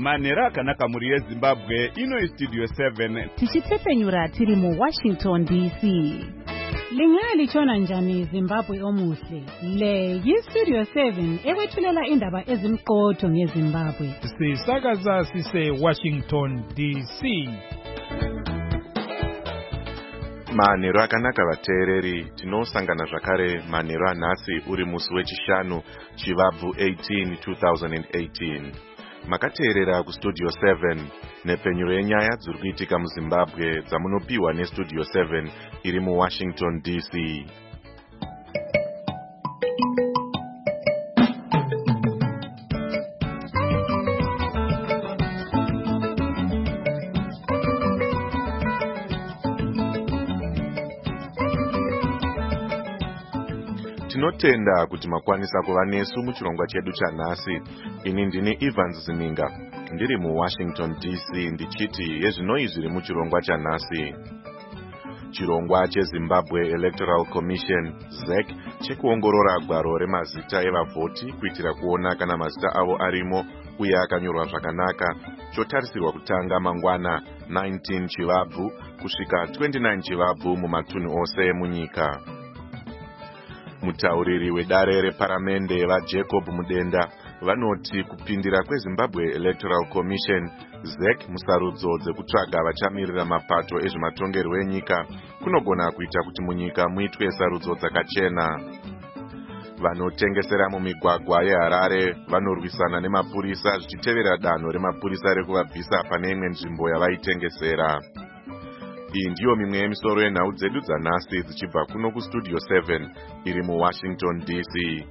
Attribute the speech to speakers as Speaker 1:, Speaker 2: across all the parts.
Speaker 1: manhero akanaka mhuri yezimbabwe. Ino istudio 7
Speaker 2: tichitepfenyura tiri muWashington DC. Lingalitshona njani Zimbabwe omuhle? Le yistudio 7 ekwethulela indaba ezimqotho ngeZimbabwe.
Speaker 3: Sisakaza sise Washington DC.
Speaker 4: Manhero akanaka vateereri, tinosangana zvakare manhero anhasi uri musi wechishanu chivabvu 18 2018. Makateerera kustudio 7 nepfenyuro yenyaya dziri kuitika muZimbabwe dzamunopiwa nestudio 7 iri muWashington DC. Tinotenda kuti makwanisa kuva nesu muchirongwa chedu chanhasi. Ini ndini Evans Zininga, ndiri muWashington DC ndichiti yezvinoi zviri muchirongwa chanhasi. Chirongwa cheZimbabwe Electoral Commission ZEC chekuongorora gwaro remazita evavhoti kuitira kuona kana mazita avo arimo uye akanyorwa zvakanaka chotarisirwa kutanga mangwana 19 chivabvu kusvika 29 chivabvu mumatunhu ose munyika. Mutauriri wedare reparamende vaJacob Mudenda vanoti kupindira kweZimbabwe Electoral Commission ZEC musarudzo dzekutsvaga vachamirira mapato ezvematongerwo enyika kunogona kuita kuti munyika muitwe sarudzo dzakachena. Vanotengesera mumigwagwa yeHarare vanorwisana nemapurisa zvichitevera danho remapurisa rekuvabvisa pane imwe nzvimbo yavaitengesera. Iyi ndiyo mimwe yemisoro yenhau dzedu dzanhasi dzichibva kuno kustudio 7 iri muWashington DC.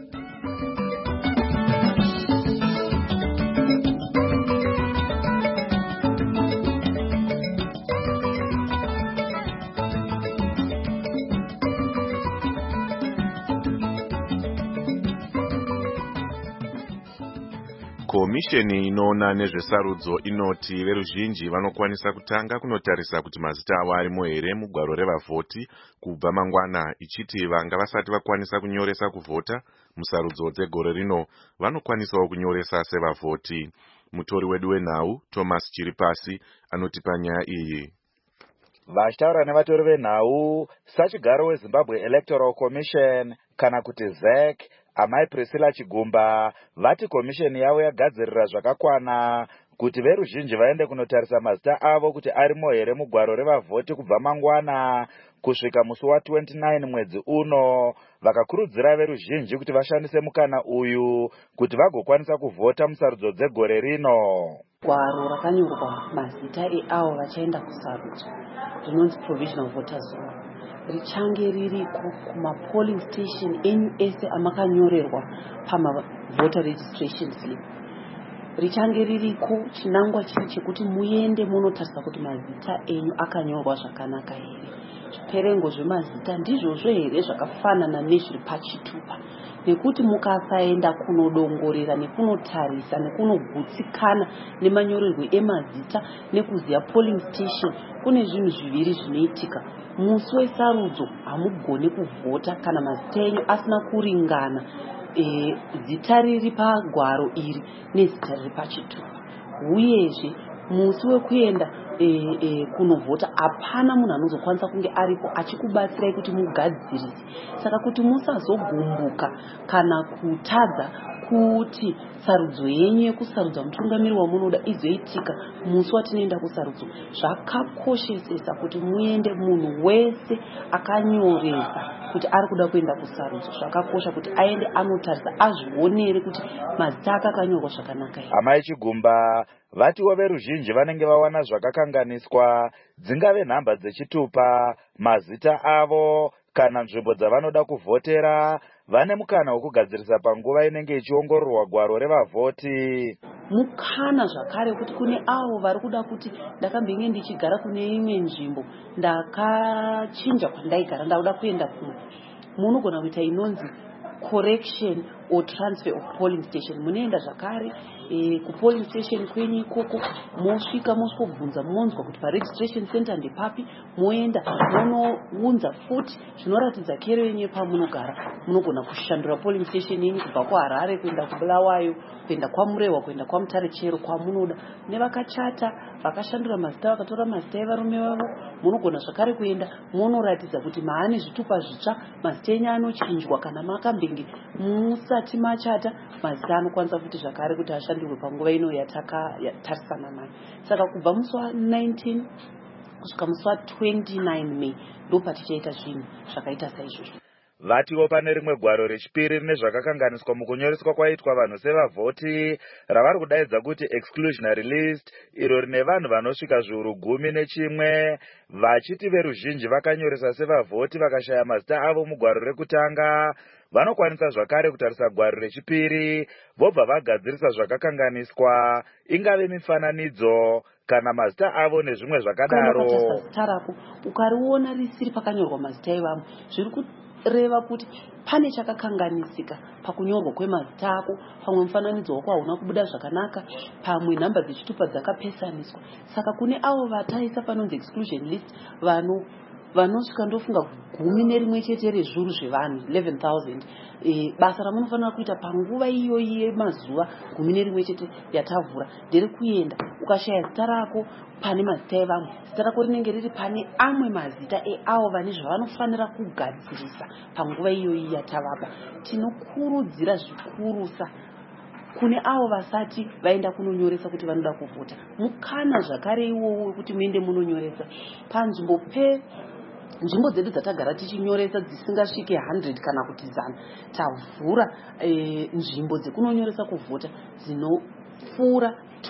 Speaker 4: Komisheni inoona nezvesarudzo inoti veruzhinji vanokwanisa kutanga kunotarisa kuti mazita avo arimo here mugwaro revavhoti kubva mangwana, ichiti vanga vasati vakwanisa kunyoresa kuvhota musarudzo dzegore rino vanokwanisawo kunyoresa sevavhoti. Mutori wedu wenhau Thomas Chiripasi anotipa nyaya iyi.
Speaker 5: Vachitaura nevatori venhau sachigaro weZimbabwe Electoral Commission kana kuti ZEC amai Priscilla Chigumba vati komisheni yavo yagadzirira zvakakwana kuti veruzhinji vaende kunotarisa mazita avo kuti arimo here mugwaro revavhoti kubva mangwana kusvika musi wa29 mwedzi uno. Vakakurudzira veruzhinji kuti vashandise mukana uyu kuti vagokwanisa kuvhota musarudzo dzegore rino.
Speaker 6: Gwaro rakanyorwa mazita eavo vachaenda kusarudzo rinonzi provisional voters roll richange ririko kumapolling station enyu ese amakanyorerwa pamavoter registration slip. Richange ririko chinangwa chiri chekuti muende munotarisa kuti mazita enyu akanyorwa zvakanaka here. Zviperengo zvemazita ndizvozvo here zvakafanana nezviri pachitupa, nekuti mukasaenda kunodongorera nekunotarisa nekunogutsikana nemanyorerwo emazita nekuziya polling station, kune zvinhu zviviri zvinoitika. Musi wesarudzo hamugoni kuvhota kana mazita enyu asina kuringana zita riri pagwaro iri nezita riri pachitupa. Uyezve musi wekuenda kunovhota hapana munhu anozokwanisa kunge aripo achikubatsirai kuti mugadzirise. Saka kuti musazogumbuka kana kutadza kuti sarudzo yenyu yekusarudza mutungamiri wamunoda izoitika musi watinoenda kusarudzo, zvakakoshesesa kuti muende munhu wese akanyoresa kuti ari kuda kuenda kusarudzo. Zvakakosha kuti aende anotarisa azvionere kuti mazita ake akanyorwa zvakanaka here.
Speaker 5: Amai Chigumba vatiwo veruzhinji vanenge vawana zvakakanganiswa, dzingave nhamba dzechitupa, mazita avo kana nzvimbo dzavanoda kuvhotera, vane mukana wokugadzirisa panguva inenge ichiongororwa gwaro revavhoti.
Speaker 6: Mukana zvakare kuti kune avo vari kuda kuti ndakambenge ndichigara kune imwe nzvimbo ndakachinja kwandaigara ndakuda kuenda kumwe, munogona kuita inonzi correction or transfer of polling station. Munoenda zvakare kupolling station kwenyu ikoko, mosvika mosvobvunza monzwa kuti paregistration center ndepapi, moenda monounza futi zvinoratidza kero yenyu pamunogara. Munogona kushandura polling station yenyu kubva kuHarare kuenda kuBulawayo, kuenda kwaMurewa, kuenda kwaMutare chero kwamunoda. Nevakachata vakashandura mazita, vakatora mazita evarume vavo, munogona zvakare kuenda monoratidza kuti maane zvitupa zvitsva, mazita enyu anochinjwa. Kana makambenge musati machata, mazita anokwanisa kuti zvakare kuti ashandurwe panguva ino yatakatarisa nayo. Saka kubva musi wa19 kusvika musi wa29 Mei ndopatichaita zvinhu zvakaita saizvozvo.
Speaker 5: Vatiwo pane rimwe gwaro rechipiri rine zvakakanganiswa mukunyoreswa kwaitwa vanhu sevavhoti ravari kudaidza kuti exclusionary list, iro rine vanhu vanosvika zviuru 11 vachiti veruzhinji vakanyoresa sevavhoti vakashaya mazita avo mugwaro rekutanga. Vanokwanisa zvakare kutarisa gwaro rechipiri vobva vagadzirisa zvakakanganiswa, ingave mifananidzo kana mazita avo nezvimwe zvakadaro.
Speaker 6: Kana zita rako ukariona risiri pakanyorwa mazita evamwe, zviri kureva kuti pane chakakanganisika pakunyorwa kwemazita ako. Pamwe mufananidzo wako hauna kubuda zvakanaka, pamwe nhamba dzechitupa dzakapesaniswa. Saka kune avo vataisa panonzi exclusion list, vanosvika ndofunga 11 chete rezviuru zvevanhu 11,000. Basa ramunofanira kuita panguva iyoyi yemazuva 11 chete yatavhura ndere kuenda ukashaya zita rako pane mazita evamwe, zita rako rinenge riri pane amwe mazita eavo vane zvavanofanira kugadzirisa panguva iyoyi yatavapa. Tinokurudzira zvikurusa kune avo vasati vaenda kunonyoresa kuti vanoda kuvhota, mukana zvakare iwowo kuti muende munonyoresa panzvimbo nzvimbo dzedu dzatagara tichinyoresa dzisingasvike 100 kana kuti 100. Tavhura nzvimbo dzekunonyoresa kuvhota dzinopfuura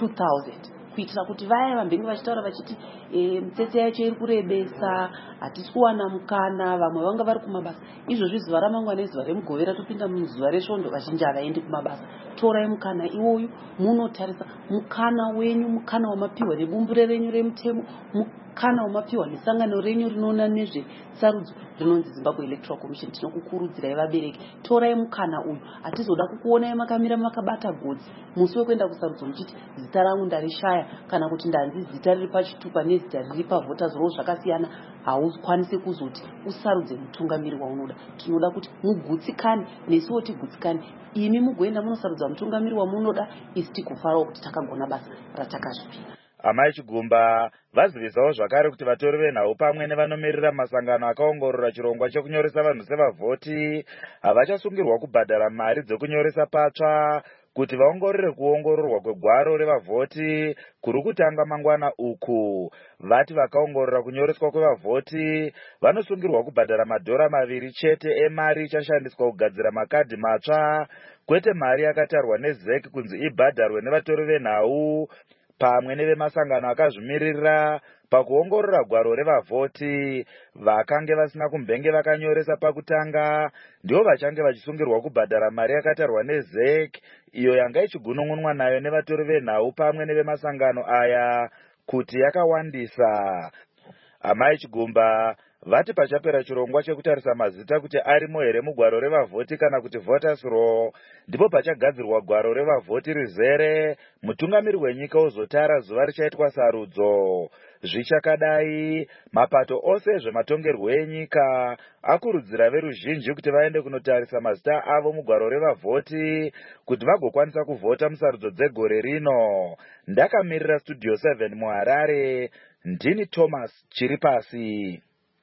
Speaker 6: 2,000 kuitira kuti vaya vambenge vachitaura vachiti mitsetse yacho iri kurebesa, hatisi kuwana mukana, vamwe vanga vari kumabasa. Izvozvi zuva ramangwana nezuva remugovera topinda muzuva resvondo, vazhinji havaendi kumabasa. Torai mukana iwoyu munotarisa mukana wenyu, mukana wamapiwa nebumbure renyu remutemo, mukana wamapiwa nesangano renyu rinoona nezvesarudzo rinonzi Zimbabwe Electoral Commission. Tinokukurudzirai vabereki, torai mukana uyu. Hatizoda kukuonai makamira makabata godzi musi wekuenda kusarudzo muchiti zita rangu ndarishaya, kana kuti ndanzi zita riri pachitupa nezita riri pavhoters roll zvakasiyana. Haukwanisi kuzoti usarudze mutungamiri waunoda. Tinoda kuti mugutsikane, nesuwo tigutsikane. Imi mugoenda munosarudza mutungamiri wamunoda, isi tikufarawo kuti takagona basa ratakazvipira.
Speaker 5: Amai Chigumba vazivisawo zvakare kuti vatori venhau pamwe nevanomirira masangano akaongorora chirongwa chekunyoresa vanhu sevavhoti havachasungirwa kubhadhara mari dzekunyoresa patsva kuti vaongorore kuongororwa kwegwaro revavhoti kuri kutanga mangwana uku. Vati vakaongorora kunyoreswa kwevavhoti vanosungirwa kubhadhara $2 chete emari ichashandiswa kugadzira makadhi matsva, kwete mari yakatarwa neZEC kunzi ibhadharwe nevatori venhau pamwe nevemasangano akazvimirira pakuongorora gwaro revavhoti. Vakange vasina kumbenge vakanyoresa pakutanga ndivo vachange vachisungirwa kubhadhara mari yakatarwa neZEC, iyo yanga ichigunun'unwa nayo nevatori venhau pamwe nevemasangano aya kuti yakawandisa. Amai Chigumba vati pachapera chirongwa chekutarisa mazita kuti arimo here mugwaro revavhoti kana kuti voters roll, ndipo pachagadzirwa gwaro revavhoti rizere, mutungamiri wenyika uzotara zuva richaitwa sarudzo. Zvichakadai, mapato ose zvematongerwo enyika akurudzira veruzhinji kuti vaende kunotarisa mazita avo mugwaro revavhoti kuti vagokwanisa kuvhota musarudzo dzegore rino. Ndakamirira Studio 7 muHarare, ndini Thomas Chiripasi.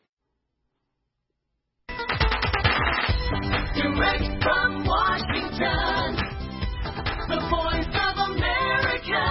Speaker 7: Direct from Washington, the voice of America,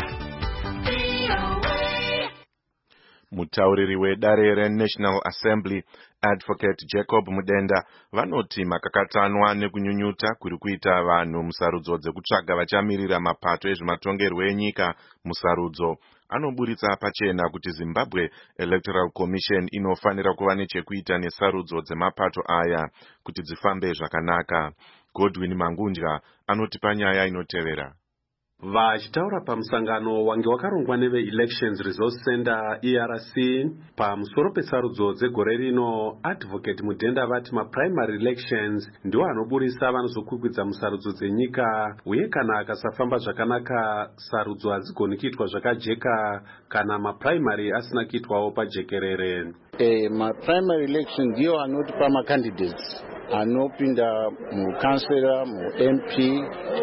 Speaker 7: VOA.
Speaker 4: Mutauriri wedare reNational Assembly Advocate Jacob Mudenda vanoti makakatanwa nekunyunyuta kuri kuita vanhu musarudzo dzekutsvaga vachamirira mapato ezvematongerwo enyika musarudzo anoburitsa pachena kuti Zimbabwe Electoral Commission inofanira kuva nechekuita nesarudzo dzemapato aya kuti dzifambe zvakanaka. Godwin Mangundya anoti panyaya inotevera.
Speaker 8: Vachitaura pamusangano wange wakarongwa neve-Elections Resource Center ERC pamusoro petsarudzo dzegore rino, Advocate Mudhenda vati maprimary elections ndiwo anoburisa vanozokwikwidza musarudzo dzenyika, uye kana akasafamba zvakanaka sarudzo hadzigoni kuitwa zvakajeka kana maprimary asina kuitwawo pajekerere.
Speaker 9: Maprimary election ndiyo anotipa macandidates anopinda mukansela, mu-MP,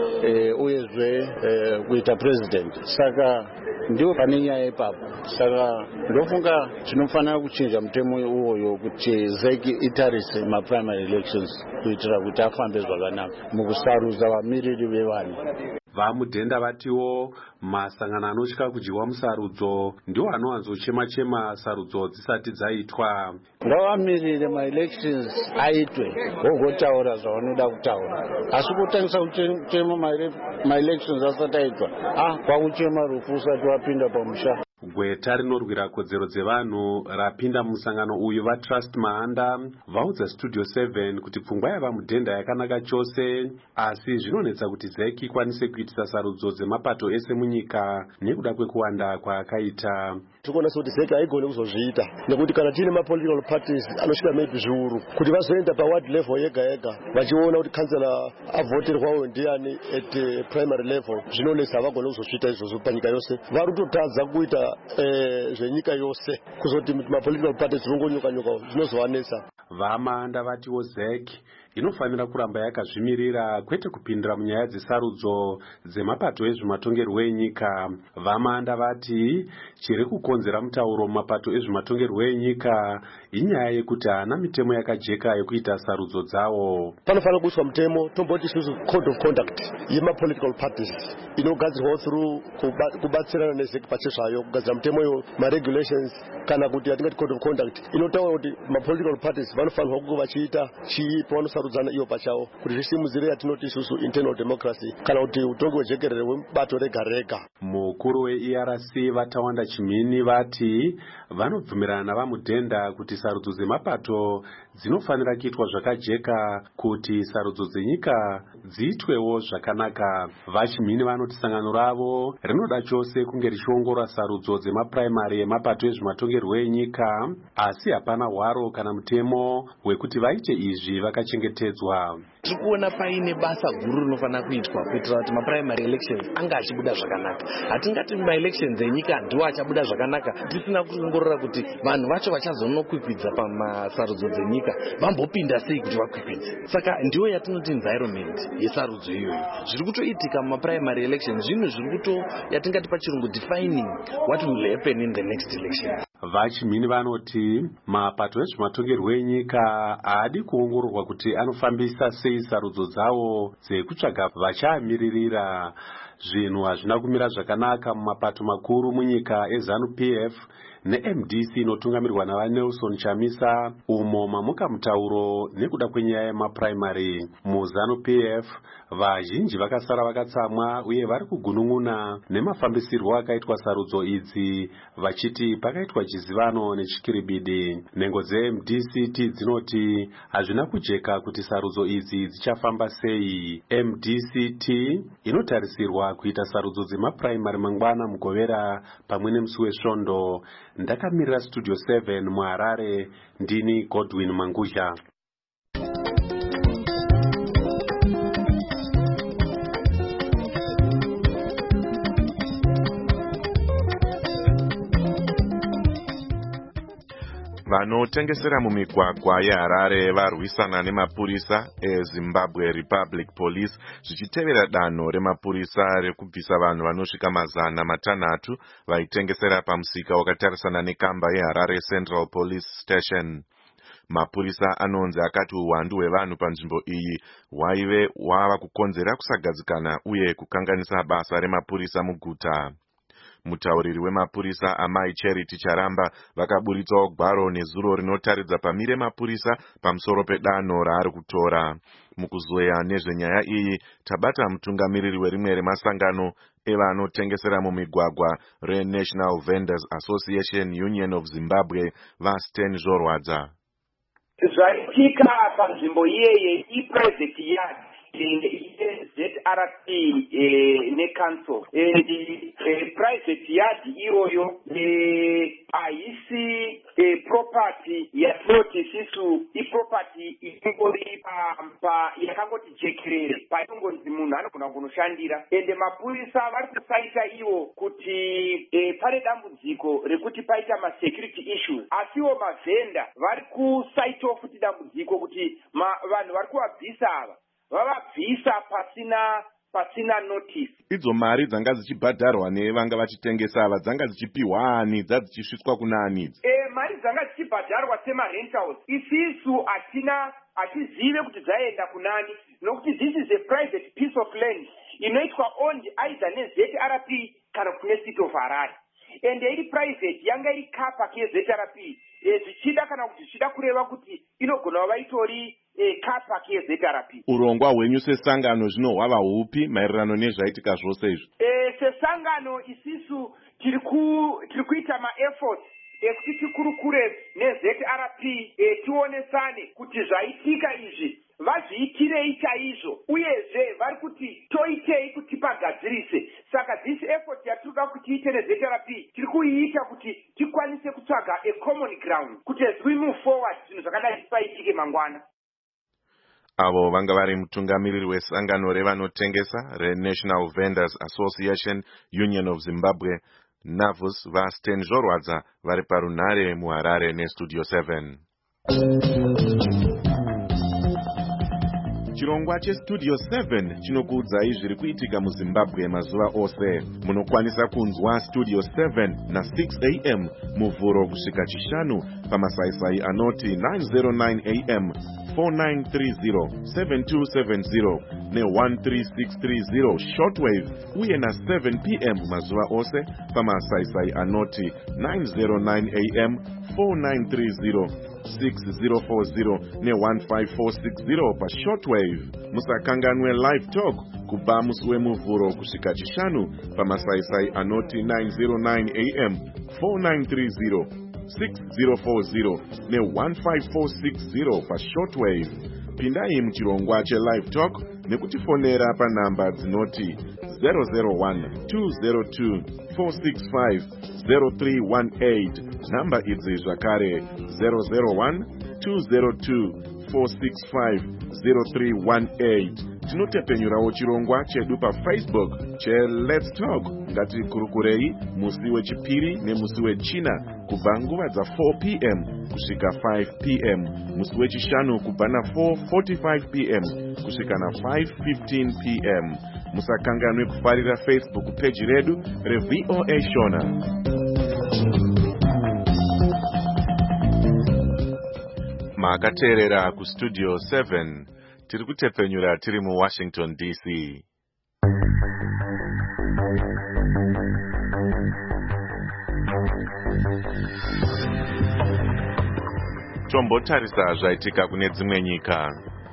Speaker 9: uyezve kuita president. Saka ndiwo pane nyaya ipapo. Saka ndofunga tinofanira kuchinja mutemo uwoyo kuti ZEC itarise maprimary elections kuitira kuti afambe zvakanaka mukusarudza vamiriri vevanhu.
Speaker 8: VaMudhenda vatiwo masangano anotya kudyiwa musarudzo ndiwo anowanzochema-chema sarudzo dzisati dzaitwa.
Speaker 9: Ngavamirire ma-elections aitwe vogotaura zvavanoda kutaura, asi kutangisa kuchema ma-elections asati aitwa kwakuchema rufu usati wapinda pamusha.
Speaker 8: Gweta rinorwira kodzero dzevanhu rapinda musangano uyu vaTrust Mahanda vaudza Studio 7 kuti pfungwa yavaMudhenda yakanaka chose, asi zvinonetsa kuti ZEC ikwanise kuitisa sarudzo dzemapato ese munyika nekuda kwekuwanda kwaakaita.
Speaker 10: Tikuona kuti ZEC haigoni kuzozviita nekuti kana tine ma-political parties anosvika maybe zviuru kuti vazoenda pa-ward level yega vachiona kuti kansela avoterwawo ndiani at primary level, zvinonetsa havagoni kuzozviita izvozvo panyika yose. Vari kutotadza kuita zvenyika yose kuzoti ma-political parties zvinongonyuka zvinozovanetsa.
Speaker 8: VaMahanda vatiwo ZEC inofanira kuramba yakazvimirira kwete kupindira munyaya dzesarudzo dzemapato ezvimatongerwo enyika. VaMahanda vati chiri kukonzera mutauro mumapato ezvimatongerwo enyika inyaya yekuti haana mitemo yakajeka yekuita sarudzo dzawo.
Speaker 10: Panofanira kuiswa mutemo tomboti isusu code of conduct yema-political parties inogadzirwawo through kubatsirana neZEC pachezvayo kugadzira mutemo ma-regulations kana kuti yatingati code of conduct inotaura kuti ma-political parties vanofanirwa kunge vachiita chii pavanosarudzana iyo pachavo kuti zvisimudzire yatinoti isusu internal democracy kana kuti utongi hwejekerere hwebato rega.
Speaker 8: Mukuru we-ERC vaTawanda Chimini vati vanobvumirana navaMudhenda kuti sarudzo dzemapato dzinofanira kuitwa zvakajeka kuti sarudzo dzenyika dziitwewo zvakanaka. VaChimini vanoti sangano ravo rinoda chose kunge richiongorora sarudzo dzemaprimary emapato ezvimatongerwo enyika, asi hapana hwaro kana mutemo wekuti vaite izvi vakachengetedzwa.
Speaker 11: Tiri kuona paine basa guru rinofanira kuitwa kuitira kuti maprimary elections anga achibuda zvakanaka. Hatingati ma-elections enyika ndiwo achabuda zvakanaka tisina kuongorora kuti vanhu vacho vachazonokwikwidza pamasarudzo dzenyika vambopinda sei kuti vakwikwidze. Saka ndiwo yatinoti environment yesarudzo iyoyo. Zviri kutoitika mumaprimary elections zvinhu zviri kuto yatingati pachirungu defining what will happen in the next election.
Speaker 8: VaChimini vanoti mapato ezvimatongerwo enyika haadi kuongororwa kuti anofambisa sei sarudzo dzawo dzekutsvaga vachaamiririra. Zvinhu hazvina kumira zvakanaka mumapato makuru munyika eZANU-PF neMDC inotungamirwa navaNelson Chamisa, umo mamuka mutauro nekuda kwenyaya yemaprimary. MuZANU-PF vazhinji vakasara vakatsamwa uye vari kugunun'una nemafambisirwo akaitwa sarudzo idzi, vachiti pakaitwa chizivano nechikiribidi. Nhengo dzeMDCT dzinoti hazvina kujeka kuti sarudzo idzi dzichafamba sei. MDCT inotarisirwa kuita sarudzo dzemaprimary mangwana mugovera pamwe nemusi wesvondo. Ndakamirira Studio 7 muHarare, ndini Godwin Manguzha.
Speaker 4: Vanotengesera mumigwagwa yeHarare varwisana nemapurisa eZimbabwe Republic Police zvichitevera danho remapurisa rekubvisa vanhu vanosvika 600 vaitengesera pamusika wakatarisana nekamba yeHarare Central Police Station. Mapurisa anonzi akati uwandu hwevanhu panzvimbo iyi hwaive hwava kukonzera kusagadzikana uye kukanganisa basa remapurisa muguta. Mutauriri wemapurisa Amai Charity Charamba vakaburitsawo gwaro nezuro rinotaridza pamire mapurisa pamusoro pedanho raari kutora. Mukuzoya nezvenyaya iyi tabata mutungamiriri werimwe remasangano evanotengesera mumigwagwa reNational Vendors Association Union of Zimbabwe vaSten Zvorwadza.
Speaker 12: Zvaitika panzvimbo iyeye iprivate yard ZRP neCouncil private yard iyoyo haisi property yatinoti isisu iproperty ingori yakangoti jekerere painongonzi munhu anogona kunoshandira ende mapurisa vari kusaita iwo kuti pane dambudziko rekuti paita masecurity issues asiwo mavhenda vari kusaitawo futi dambudziko kuti vanhu vari kuvabvisa ava vavabvisa pasina notice.
Speaker 4: Idzo mari dzanga dzichibhadharwa nevanga vachitengesa ava dzanga dzichipiwa ani dzadzichisvitswa kuna ani?
Speaker 12: Mari dzanga dzichibhadharwa semarentals isisu hatizive kuti dzaenda kunani nokuti this is a private piece of land inoitwa owned either neZRP kana kune City of Harare. Ende iri private yanga iri kapa keZRP zvichida kana kuti zvichida kureva kuti inogona kuva itori kapa keZRP.
Speaker 4: Urongwa hwenyu sesangano zvino hwava hupi maererano nezvaitika zvose izvi?
Speaker 12: Sesangano isisu tiri kuita maefforts ekuti tikurukure neZRP tionesane kuti zvaitika izvi vazviitirei chaizvo uyezve vari kuti toitei kuti pagadzirise. Saka this effort yatinoda kuti tiite neZRP tiri kuiita kuti tikwanise kutsvaga a common ground kuti as we move forward zvinhu zvakadai zvisaitike mangwana.
Speaker 4: Avo vanga vari mutungamiriri wesangano revanotengesa reNational Vendors Association Union of Zimbabwe NAVUS vaSten Zvorwadza vari parunhare muHarare neStudio 7. Chirongwa cheStudio 7 chinokuudzai zviri kuitika muZimbabwe mazuva ose. Munokwanisa kunzwa Studio 7 na 6 AM muvhuro kusvika chishanu pamasaisai anoti 909 AM 4930 7270 ne13630 shortwave uye na 7 PM mazuva ose pamasaisai anoti 909 AM 4930 6040 ne15460 pa shortwave. Musakanganwe live talk kubva musi wemuvhuro kusvika chishanu pamasaisai anoti 909 AM 4930 6040 ne15460 pa shortwave. Pindai muchirongwa chelive talk nekutifonera panhamba dzinoti 001-202-465-0318. Namba idzi zvakare 001-202-465-0318. Tinotepenyurawo chirongwa chedu paFacebook cheLet's Talk. Ngatikurukurei musi wechipiri nemusi wechina kubva nguva dza4 PM kusvika 5 PM, musi wechishanu kubva na4:45 PM kusvika na5:15 PM. Musakanganwe kufarira Facebook page redu reVOA Shona. Makateerera kuStudio 7 tiri kutepenyura tiri muWashington DC. Tombotarisa zvaitika kune dzimwe nyika.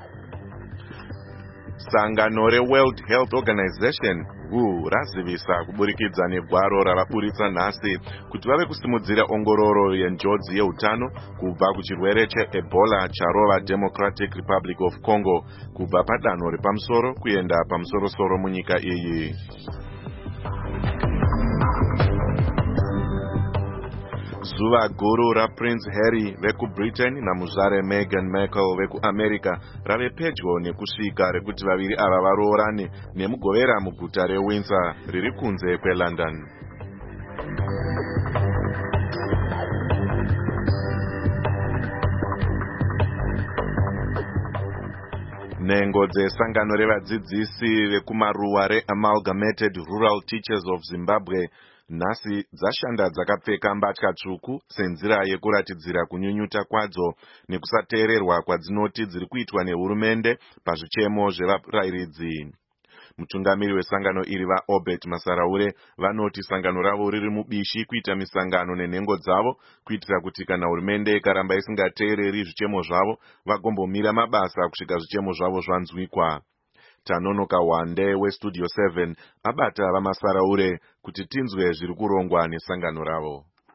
Speaker 4: Sangano reWorld Health Organization WHO razivisa kuburikidza negwaro ravaburitsa nhasi kuti vave kusimudzira ongororo yenjodzi yeutano kubva kuchirwere cheEbola charova Democratic Republic of Congo kubva padanho repamusoro kuenda pamusorosoro munyika iyi. Zuva guru raPrince Harry vekuBritain namuzvare Meghan Markle vekuAmerica rave pedyo nekusvika rekuti vaviri ava varoorane nemugovera muguta reWindsor riri kunze kweLondon. Nhengo dzesangano revadzidzisi vekumaruwa reAmalgamated Rural Teachers of Zimbabwe nhasi dzashanda dzakapfeka mbatya tsvuku senzira yekuratidzira kunyunyuta kwadzo nekusateererwa kwadzinoti dziri kuitwa nehurumende pazvichemo zvevarayiridzi. Mutungamiri wesangano iri vaObert Masaraure vanoti sangano ravo riri mubishi kuita misangano nenhengo dzavo kuitira kuti kana hurumende ikaramba isingateereri zvichemo zvavo vagombomira mabasa kusvika zvichemo zvavo zvanzwikwa. Tanonoka Wande weStudio 7 abata vaMasaraure kuti tinzwe zviri kurongwa nesangano ravo.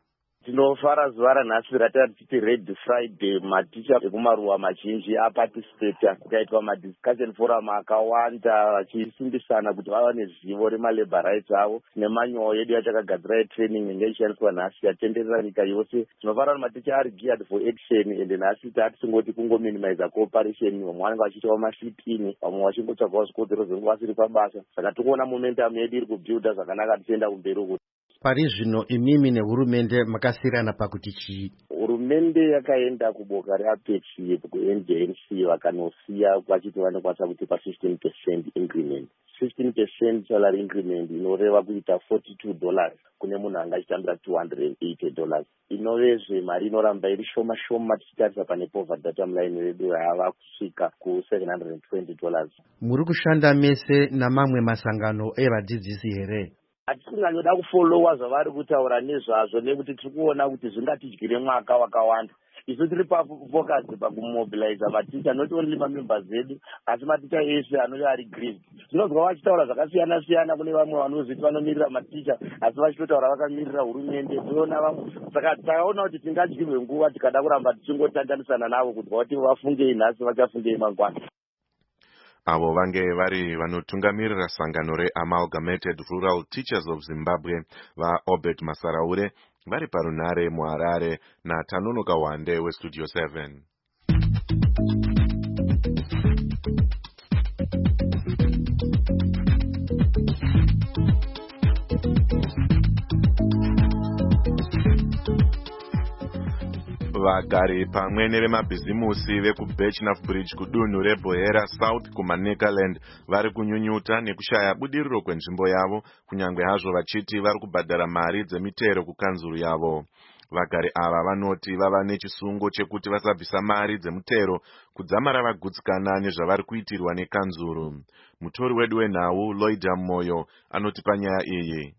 Speaker 13: Tinofara zuva ranhasi ratava tichiti Red Friday. Maticha ekumaruwa mazhinji aparticipata. Kukaitwa madiscussion forum akawanda vachisimbisana kuti vava nezivo remalabor rights avo nemanyowa yedu yatakagadzira training inenge ichishandiswa nhasi yatenderera nyika yose. Tinofara kuti maticha ari geared for action ende nhasi tatisingoti kungominimiza cooperation. Vamwe vanenge vachiitawo masitini, vamwe vachingotsvagawo zvikodzero zvinenge vasiri pabasa. Saka tikuona momentum yedu iri kubuilda zvakanaka tichienda kumberi uku.
Speaker 14: Pari zvino imimi nehurumende makasiyana pakuti chii?
Speaker 13: Hurumende yakaenda kuboka reapechi kuNJNC vakanosiya vachiti vanokwanisa kutipa 15% increment. 15% salary increment inoreva kuita $42 kune munhu anga achitambira $280. Inovezve mari inoramba iri shoma shoma tichitarisa pane poverty datum line redu yava kusvika ku$720.
Speaker 14: Muri kushanda mese namamwe masangano evadzidzisi here?
Speaker 13: Hatisinganoda kufollowa zvavari kutaura nezvazvo nekuti tiri kuona kuti zvingatidyire mwaka wakawanda. Isu tiri pafocus pakumobiliza maticha not only mamembers edu asi maticha ese anenge ari grieved. Tinozwa vachitaura zvakasiyana siyana kune vamwe vanoziti vanomirira maticha asi vachitotaura vakamirira hurumende. Toona vamwe saka takaona kuti tingadyirwe nguva tikada kuramba tichingotanganisana navo kuti kuti vafungei nhasi vachafungei mangwana.
Speaker 4: Avo vange vari vanotungamirira sangano reAmalgamated Rural Teachers of Zimbabwe vaObert Masaraure vari parunhare muHarare naTanonoka Wande weStudio 7. Vagari pamwe nevemabhizimusi vekuBirchnough Bridge kudunhu reBohera South kumaNekaland vari kunyunyuta nekushaya budiriro kwenzvimbo yavo, kunyange hazvo vachiti vari kubhadhara mari dzemitero kukanzuru yavo. Vagari ava vanoti vava nechisungo chekuti vasabvisa mari dzemutero kudzamara vagutsikana nezvavari kuitirwa nekanzuru. Mutori wedu wenhau Lloyda Moyo anotipa nyaya iyi.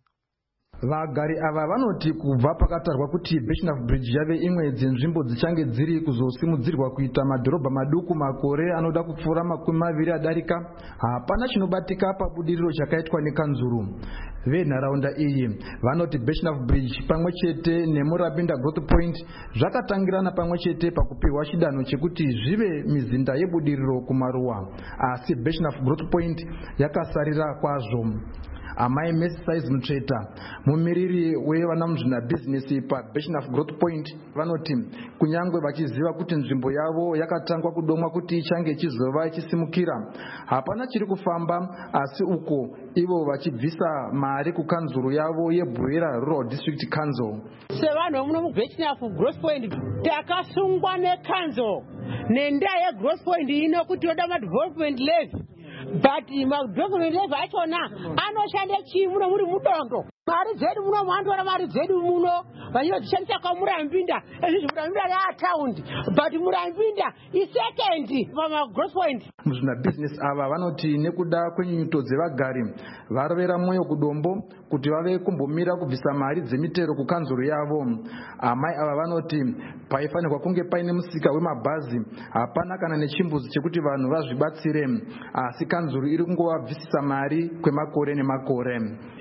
Speaker 15: Vagari ava vanoti kubva pakatarwa kuti Birchnough Bridge yave imwe dzenzvimbo dzichange dziri kuzosimudzirwa kuita madhorobha maduku makore anoda kupfuura 20 adarika, hapana chinobatika pabudiriro chakaitwa nekanzuru. Venharaunda iyi vanoti Birchnough Bridge pamwe chete neMurabinda Growth Point zvakatangirana pamwe chete pakupiwa chidanho chekuti zvive mizinda yebudiriro kumaruwa, asi Birchnough Growth Point yakasarira kwazvo. Amai Mesisize Mutsveta, mumiriri wevanamuzvina business paBirchnough Growth Point, vanoti kunyangwe vachiziva kuti nzvimbo yavo yakatangwa kudomwa kuti ichange ichizova ichisimukira, hapana chiri kufamba, asi uko ivo vachibvisa mari kukanzuru yavo yeBohera Rural District Council.
Speaker 16: Sevanhu muno muBirchnough Growth Point takasungwa nekanzuru nendaa yeGrowth Point ino kuti yoda madevelopment levy. But madevelopment levy achona anoshanda chii muno muri mudondo. Mari dzedu muno mwandora mari dzedu muno vanodzishandisa kwaMurambinda, izvi Murambinda yaataundi, but Murambinda isecond pamaGrowth Point.
Speaker 15: Muzvina business ava vanoti nekuda kwenyunyuto dzevagari varovera mwoyo kudombo kuti vave kumbomira kubvisa mari dzemitero kukanzuru yavo. Amai ava vanoti paifanirwa kunge paine musika wemabhazi, hapana kana nechimbuzi chekuti vanhu vazvibatsire, asi kanzuru iri kungovabvisisa mari kwemakore nemakore.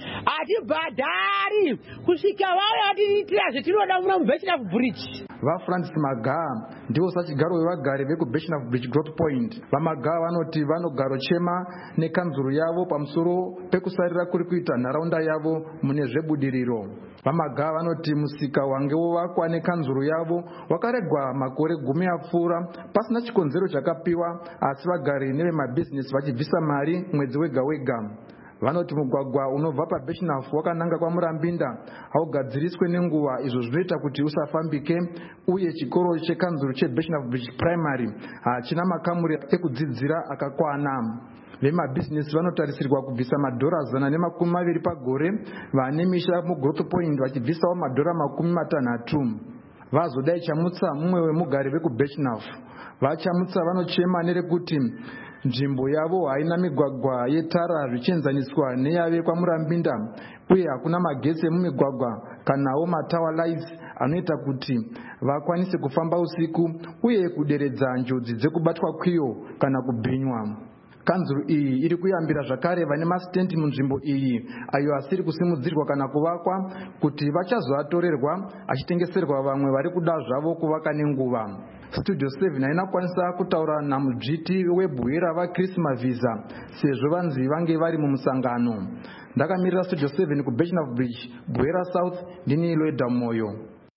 Speaker 16: Hatibhadhari kusvika vauya vatiitira zvetinoda muno muBirchnough Bridge.
Speaker 15: VaFrancis Magaha ndivo sachigaro wevagari vekuBirchnough Bridge Growth Point. VaMagaha vanoti vanogaro chema nekanzuru yavo pamusoro pekusarira kuri kuita nharaunda yavo mune zvebudiriro. VaMagaha vanoti musika wange wovakwa nekanzuru yavo wakaregwa makore 10 apfuura pasina chikonzero chakapiwa, asi vagari nevemabhizinesi vachibvisa mari mwedzi wega wega. Vanoti mugwagwa unobva paBirchnough wakananga kwaMurambinda haugadziriswe nenguva, izvo zvinoita kuti usafambike, uye chikoro chekanzuru cheBirchnough Bridge Primary hachina makamuri ekudzidzira akakwana. Vemabhizinesi vanotarisirwa kubvisa $120 pagore, vane misha muGrowth Point vachibvisawo $60. Vazodai chamutsa mumwe wemugari vekuBirchnough. Vachamutsa vanochema nerekuti nzvimbo yavo haina migwagwa yetara zvichienzaniswa neyave kwaMurambinda, uye hakuna magetsi emumigwagwa kanawo matower lights anoita kuti vakwanise kufamba usiku uye kuderedza njodzi dzekubatwa kwiyo kana kubhinywa. kanzuru iyi iri kuyambira zvakare vane masitendi munzvimbo iyi ayo asiri kusimudzirwa kana kuvakwa kuti vachazoatorerwa achitengeserwa vamwe vari kuda zvavo kuvaka nenguva. Studio 7 haina kukwanisa kutaura namudzviti webwera vaChris Mavisa sezvo vanzi vange vari mumusangano. Ndakamirira Studio 7 kuBirchnough Bridge, Bwera South, ndini Loida Moyo.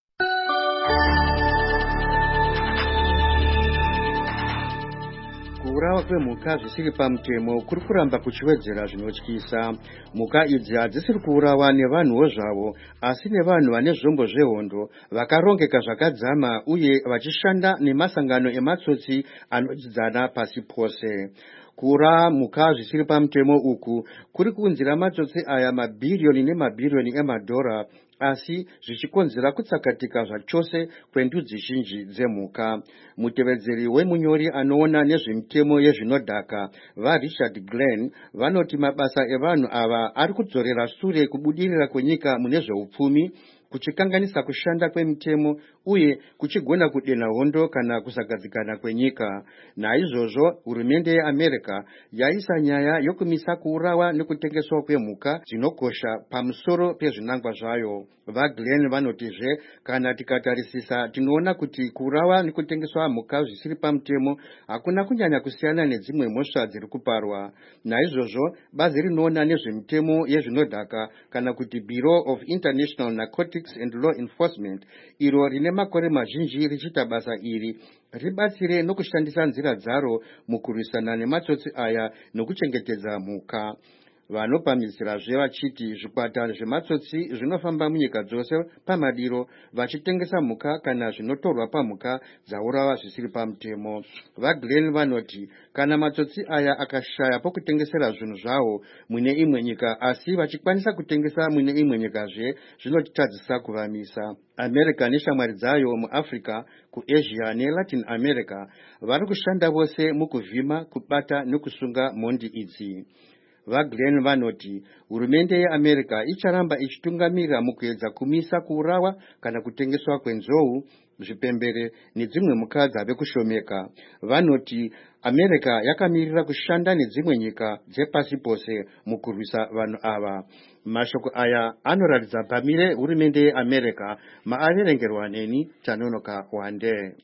Speaker 14: Kurawa kwemhuka zvisiri pamutemo kuri kuramba kuchiwedzera zvinotyisa. Mhuka idzi hadzisiri kuurawa nevanhuwo zvavo, asi nevanhu vane zvombo zvehondo vakarongeka zvakadzama uye vachishanda nemasangano ematsotsi anodyidzana pasi pose. Kuurawa mhuka zvisiri pamutemo uku kuri kuunzira matsotsi aya mabhiriyoni nemabhiriyoni emadhora, asi zvichikonzera kutsakatika zvachose kwendudzi zhinji dzemhuka. Mutevedzeri wemunyori anoona nezvemitemo yezvinodhaka vaRichard Glenn vanoti mabasa evanhu ava ari kudzorera shure kubudirira kwenyika mune zveupfumi, kuchikanganisa kushanda kwemitemo uye kuchigona kudenha hondo kana kusagadzikana kwenyika. Naizvozvo hurumende yeAmerica yaisa nyaya yokumisa kuurawa nekutengeswa kwemhuka dzinokosha pamusoro pezvinangwa zvayo. VaGlenn vanotizve kana tikatarisisa tinoona kuti kuurawa nekutengeswa mhuka zvisiri pamutemo hakuna kunyanya kusiyana nedzimwe mhosva dziri kuparwa. Naizvozvo bazi rinoona nezvemitemo yezvinodhaka kana kuti Bureau of International Narcotics and Law Enforcement, iro rine makore mazhinji richiita basa iri, ribatsire nokushandisa nzira dzaro mukurwisana nematsotsi aya nokuchengetedza mhuka. Vanopamhidzirazve vachiti zvikwata zvematsotsi zvinofamba munyika dzose pamadiro vachitengesa mhuka kana zvinotorwa pamhuka dzaurawa zvisiri pamutemo. VaGlenn vanoti kana matsotsi aya akashaya pokutengesera zvinhu zvawo mune imwe nyika asi vachikwanisa kutengesa mune imwe nyikazve, zvinotitadzisa kuvamisa. America neshamwari dzayo muAfrica, kuAsia neLatin America vari kushanda vose mukuvhima, kubata nokusunga mhondi idzi. VaGlenn vanoti hurumende yeAmerica icharamba ichitungamirira mukuedza kumisa kuurawa kana kutengeswa kwenzou, zvipembere nedzimwe mhuka dzave kushomeka. Vanoti America yakamirira kushanda nedzimwe nyika dzepasi pose mukurwisa vanhu ava. Mashoko aya anoratidza pamire hurumende yeAmerica maaverengerwa neni Tanonoka Wande.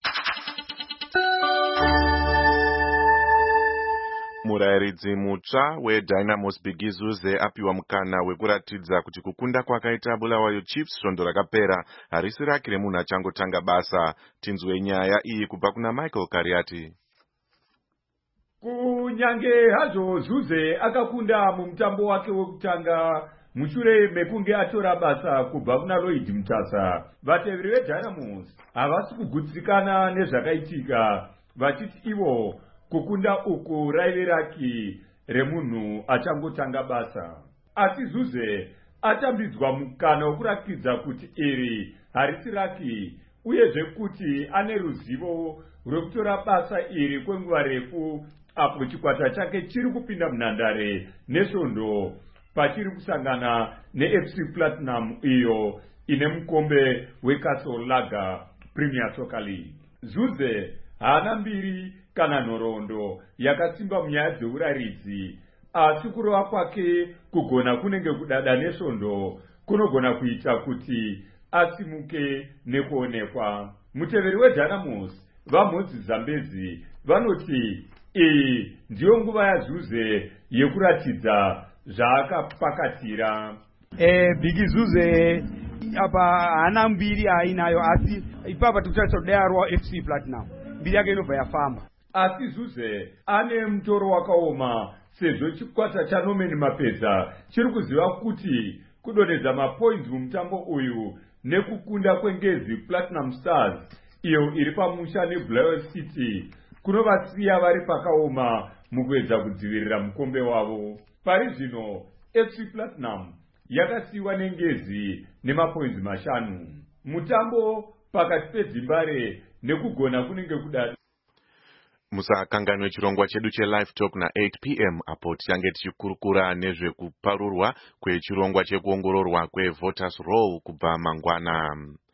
Speaker 4: Murayiridzi mutsva weDynamos Bigizuze apiwa mukana wekuratidza kuti kukunda kwakaita Bulawayo Chiefs svondo rakapera harisi rake remunhu achangotanga basa. Tinzwe nyaya iyi kubva kuna Michael Kariati.
Speaker 3: Kunyange hazvo Zuze akakunda mumutambo wake wekutanga mushure mekunge atora basa kubva kuna Lloyd Mutasa, vateveri veDynamos havasi kugutsikana nezvakaitika, vachiti ivo kukunda uku raive raki remunhu achangotanga basa. Asi Zuze atambidzwa mukana wokurakidza kuti iri harisi raki, uyezve kuti ane ruzivo rwekutora basa iri kwenguva refu apo chikwata chake chiri kupinda munhandare nesvondo pachiri kusangana neFC Platinum iyo ine mukombe weCastle Lager Premier Soccer League. Zuze haana mbiri kana nhoroondo yakasimba munyaya dzeuraridzi, asi kurova kwake kugona kunenge kudada nesvondo kunogona kuita kuti asimuke nekuonekwa. Muteveri weDynamos vaMhodzi Zambezi vanoti iyi ndiyo nguva yaZuze yekuratidza zvaakapakatira.
Speaker 17: Bigizuze apa haana mbiri ainayo, asi ipapa tikutarisa kudaro wa FC Platinum mbiri yake inobva yafamba.
Speaker 3: Asi Zuze ane mutoro wakaoma sezvo chikwata chaNorman Mapedza chiri kuziva kuti kudonhedza mapoints mumutambo uyu nekukunda kwengezi Platinum Stars iyo iri pamusha neBulawayo City kunovasiya vari pakaoma mukuedza kudzivirira mukombe wavo. Pari zvino FC Platinum yakasiyiwa nengezi nemapoints 5. Mutambo pakati peZimbare nekugona kunenge kudada.
Speaker 4: Musakanganwe chirongwa chedu cheLive Talk na 8 p.m. apo tichange tichikurukura nezvekuparurwa kwechirongwa chekuongororwa kweVoters Roll kubva mangwana.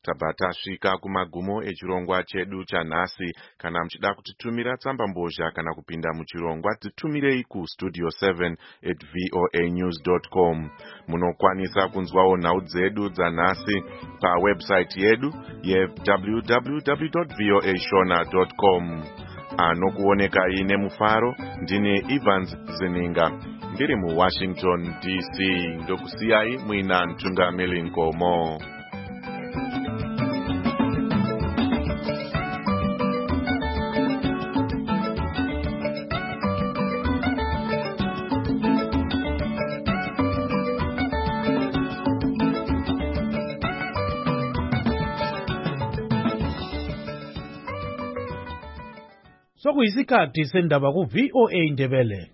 Speaker 4: tabva tasvika kumagumo echirongwa chedu chanhasi. Kana muchida kutitumira tsamba mbozha kana kupinda muchirongwa, titumirei kustudio 7@voanews.com. Munokwanisa kunzwawo nhau dzedu dzanhasi pawebsite yedu www.voashona.com. Anokuonekai nemufaro ndine Evans Zininga, ndiri muWashington DC. Ndokusiyai muina Ntungamili Nkomo.
Speaker 18: Sokuyisikhathi sendaba ku VOA Ndebele.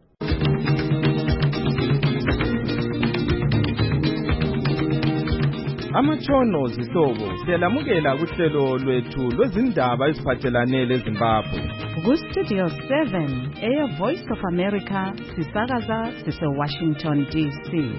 Speaker 19: Amatshono zihlobo siyalamukela kuhlelo lwethu lwezindaba eziphathelane leZimbabwe.
Speaker 20: Ku-Studio 7 Voice of America sisakaza sise-Washington DC.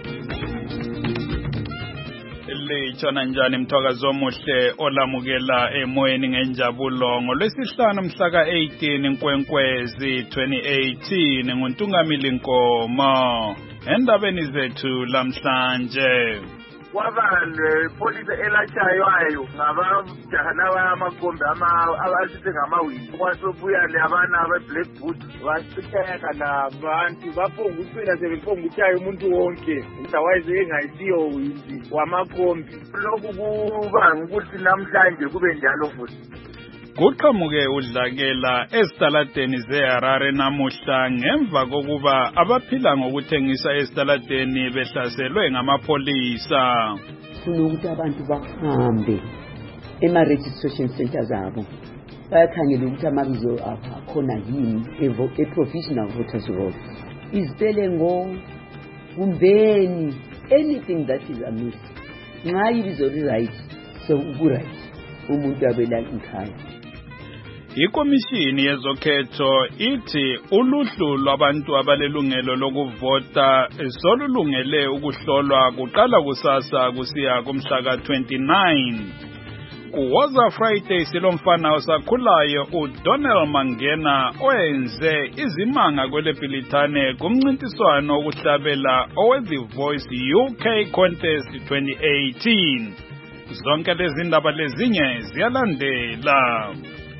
Speaker 21: Litshona njani mthwakazo omuhle olamukela emoyeni ngenjabulo ngolwesihlanu mhla ka-18 Nkwenkwezi 2018 nguNtungamili Nkomo. Endabeni zethu lamhlanje,
Speaker 22: kwaba lepolisi elatshaywayo ngabajahana bamakombe abasithi ngamawindi, kwasobuya labana be-black boot basiteka nabantu baphonga ucina sebephonga utshaya umuntu wonke otherwise engayisiyo windi wamakombi. Lokhu kubanga ukuthi namhlanje kube njalo futhi.
Speaker 21: kuqhamuke udlakela esitaladeni zeHarare namuhla ngemva kokuba abaphila ngokuthengisa esitaladeni behlaselwe ngamapholisa.
Speaker 23: Sifuna ukuthi abantu bahambe ema-registration centers abo bayakhangela ukuthi amabizo abo akhona yini e-provisional voters roll, izipelengo kumbeni, anything that is amiss. Nxa ibizo li-right, so ku-right umuntu abela nkhaya.
Speaker 21: Ikomishini yezokhetho ithi uluhlu lwabantu abalelungelo lokuvota solulungele ukuhlolwa kuqala kusasa kusiya kumhla ka-29. Kuwoza Friday silomfana osakhulayo uDonald Mangena oyenze izimanga kwelePilitane kumncintiswano wokuhlabela owe-The Voice UK Contest 2018. Zonke lezi ndaba lezinye ziyalandela.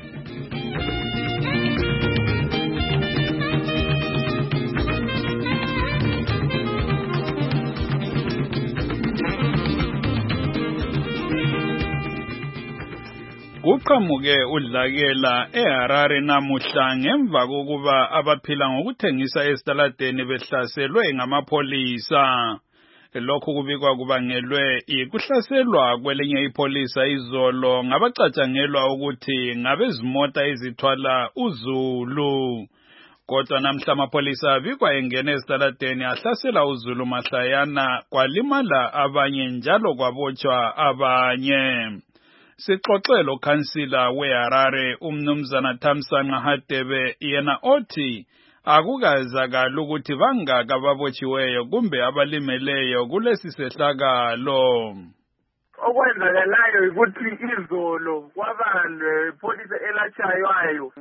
Speaker 21: Kuqhamuke udlakela eHarare namuhla ngemva kokuba abaphila ngokuthengisa esitaladeni behlaselwe ngamapholisa. Lokhu kubikwa kubangelwe ikuhlaselwa kwelinye ipholisa izolo ngabacatshangelwa ukuthi ngabezimota ezithwala uZulu. Kodwa namhla amapholisa abikwa engene esitaladeni ahlasela uZulu mahlayana, kwalimala abanye njalo kwabotshwa abanye. Sixoxelo kansila weHarare umnumzana Thamsanqa Hadebe yena othi akukazakala ukuthi bangaka ababotshiweyo kumbe abalimeleyo kulesi sehlakalo.
Speaker 22: Okwenzakalayo ukuthi izolo kwaba lepolisi elatshaywayo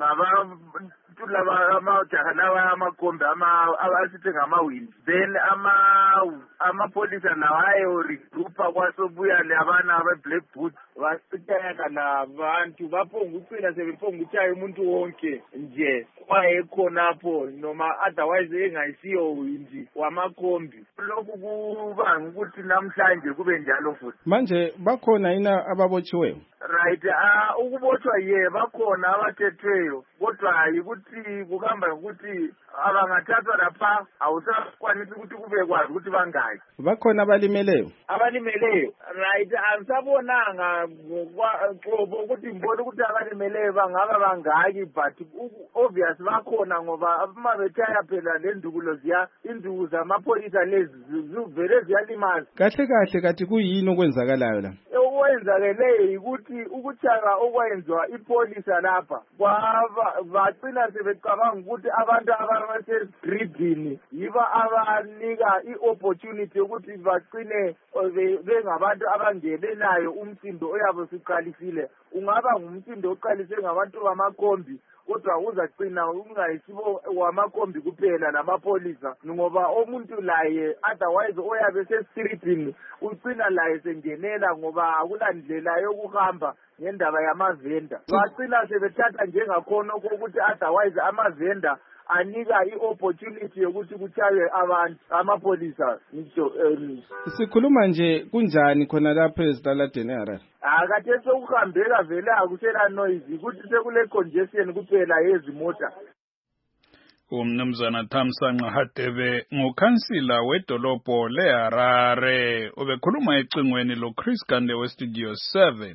Speaker 22: amajahana amakombe abasithi ngamawindi, then amapolisa lawayo regroupa kwasobuya labana be-black boot basiteka nabantu baphonga ucina sebephonga utshaya umuntu wonke nje kwayekhonapho noma otherwise engayisiyo windi wamakombi. Lokhu kubanga ukuthi namhlanje kube njalo futhi.
Speaker 19: Manje bakhona yina ababotshiweyo?
Speaker 22: Right, ukubotshwa bakhona abathethweyo, kodwa yikuthi kuhamba ukuthi abangathathwa lapha awusakwanisi ukuthi kube kwazi ukuthi bangaki.
Speaker 19: Bakhona abalimeleyo?
Speaker 22: Abalimeleyo, right, angisabonanga ngoba ukuthi ngibona ukuthi abalimeleyo bangaba bangaki, but obvious amapolisa bakhona ngoba uma betshaya phela lendukulo induku zamapholisa lezi zivele ziyalimaza.
Speaker 19: Kahle kahle kathi kuyini okwenzakalayo la?
Speaker 22: Okwenzakeleyo yikuthi ukutshaka okwenziwa ipolisa lapha bacina sebecabanga ukuthi abantu abasegridini yibo abanika i-opportunity yokuthi bacine bengabantu abangenelayo umsindo oyabe usuqalisile. Ungaba ngumsindo oqalise ngabantu bamakombi kodwa uzacina ungayisibo wamakombi kuphela namapolisa ngoba umuntu laye otherwise oyabe sesitritini ucina laye sengenela ngoba akulandlela yokuhamba ngendaba yamavenda. Bacina sebethatha njengakhona ukuthi otherwise amavenda anika i-opportunity yokuthi kuchaye abantu amapolisa ngisho.
Speaker 19: Sikhuluma nje kunjani khona lapha ezitaladeni eHarare?
Speaker 22: Akathe sokuhambeka vele akusela noise ukuthi sekule congestion kuphela yezimota.
Speaker 21: Umnumzana Thamsanqa Hadebe ngukhansila wedolobho leHarare ubekhuluma ecingweni lo Chris Gande we Studio 7.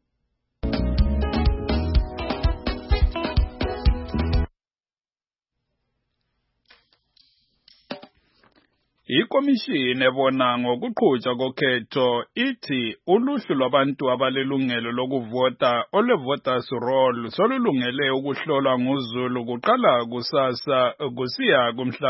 Speaker 21: Ikomishini ebona ngokuqhutshwa kokhetho ithi uluhlu lwabantu abalelungelo lokuvota ole-voters roll solulungele ukuhlolwa nguZulu kuqala kusasa kusiya kumhla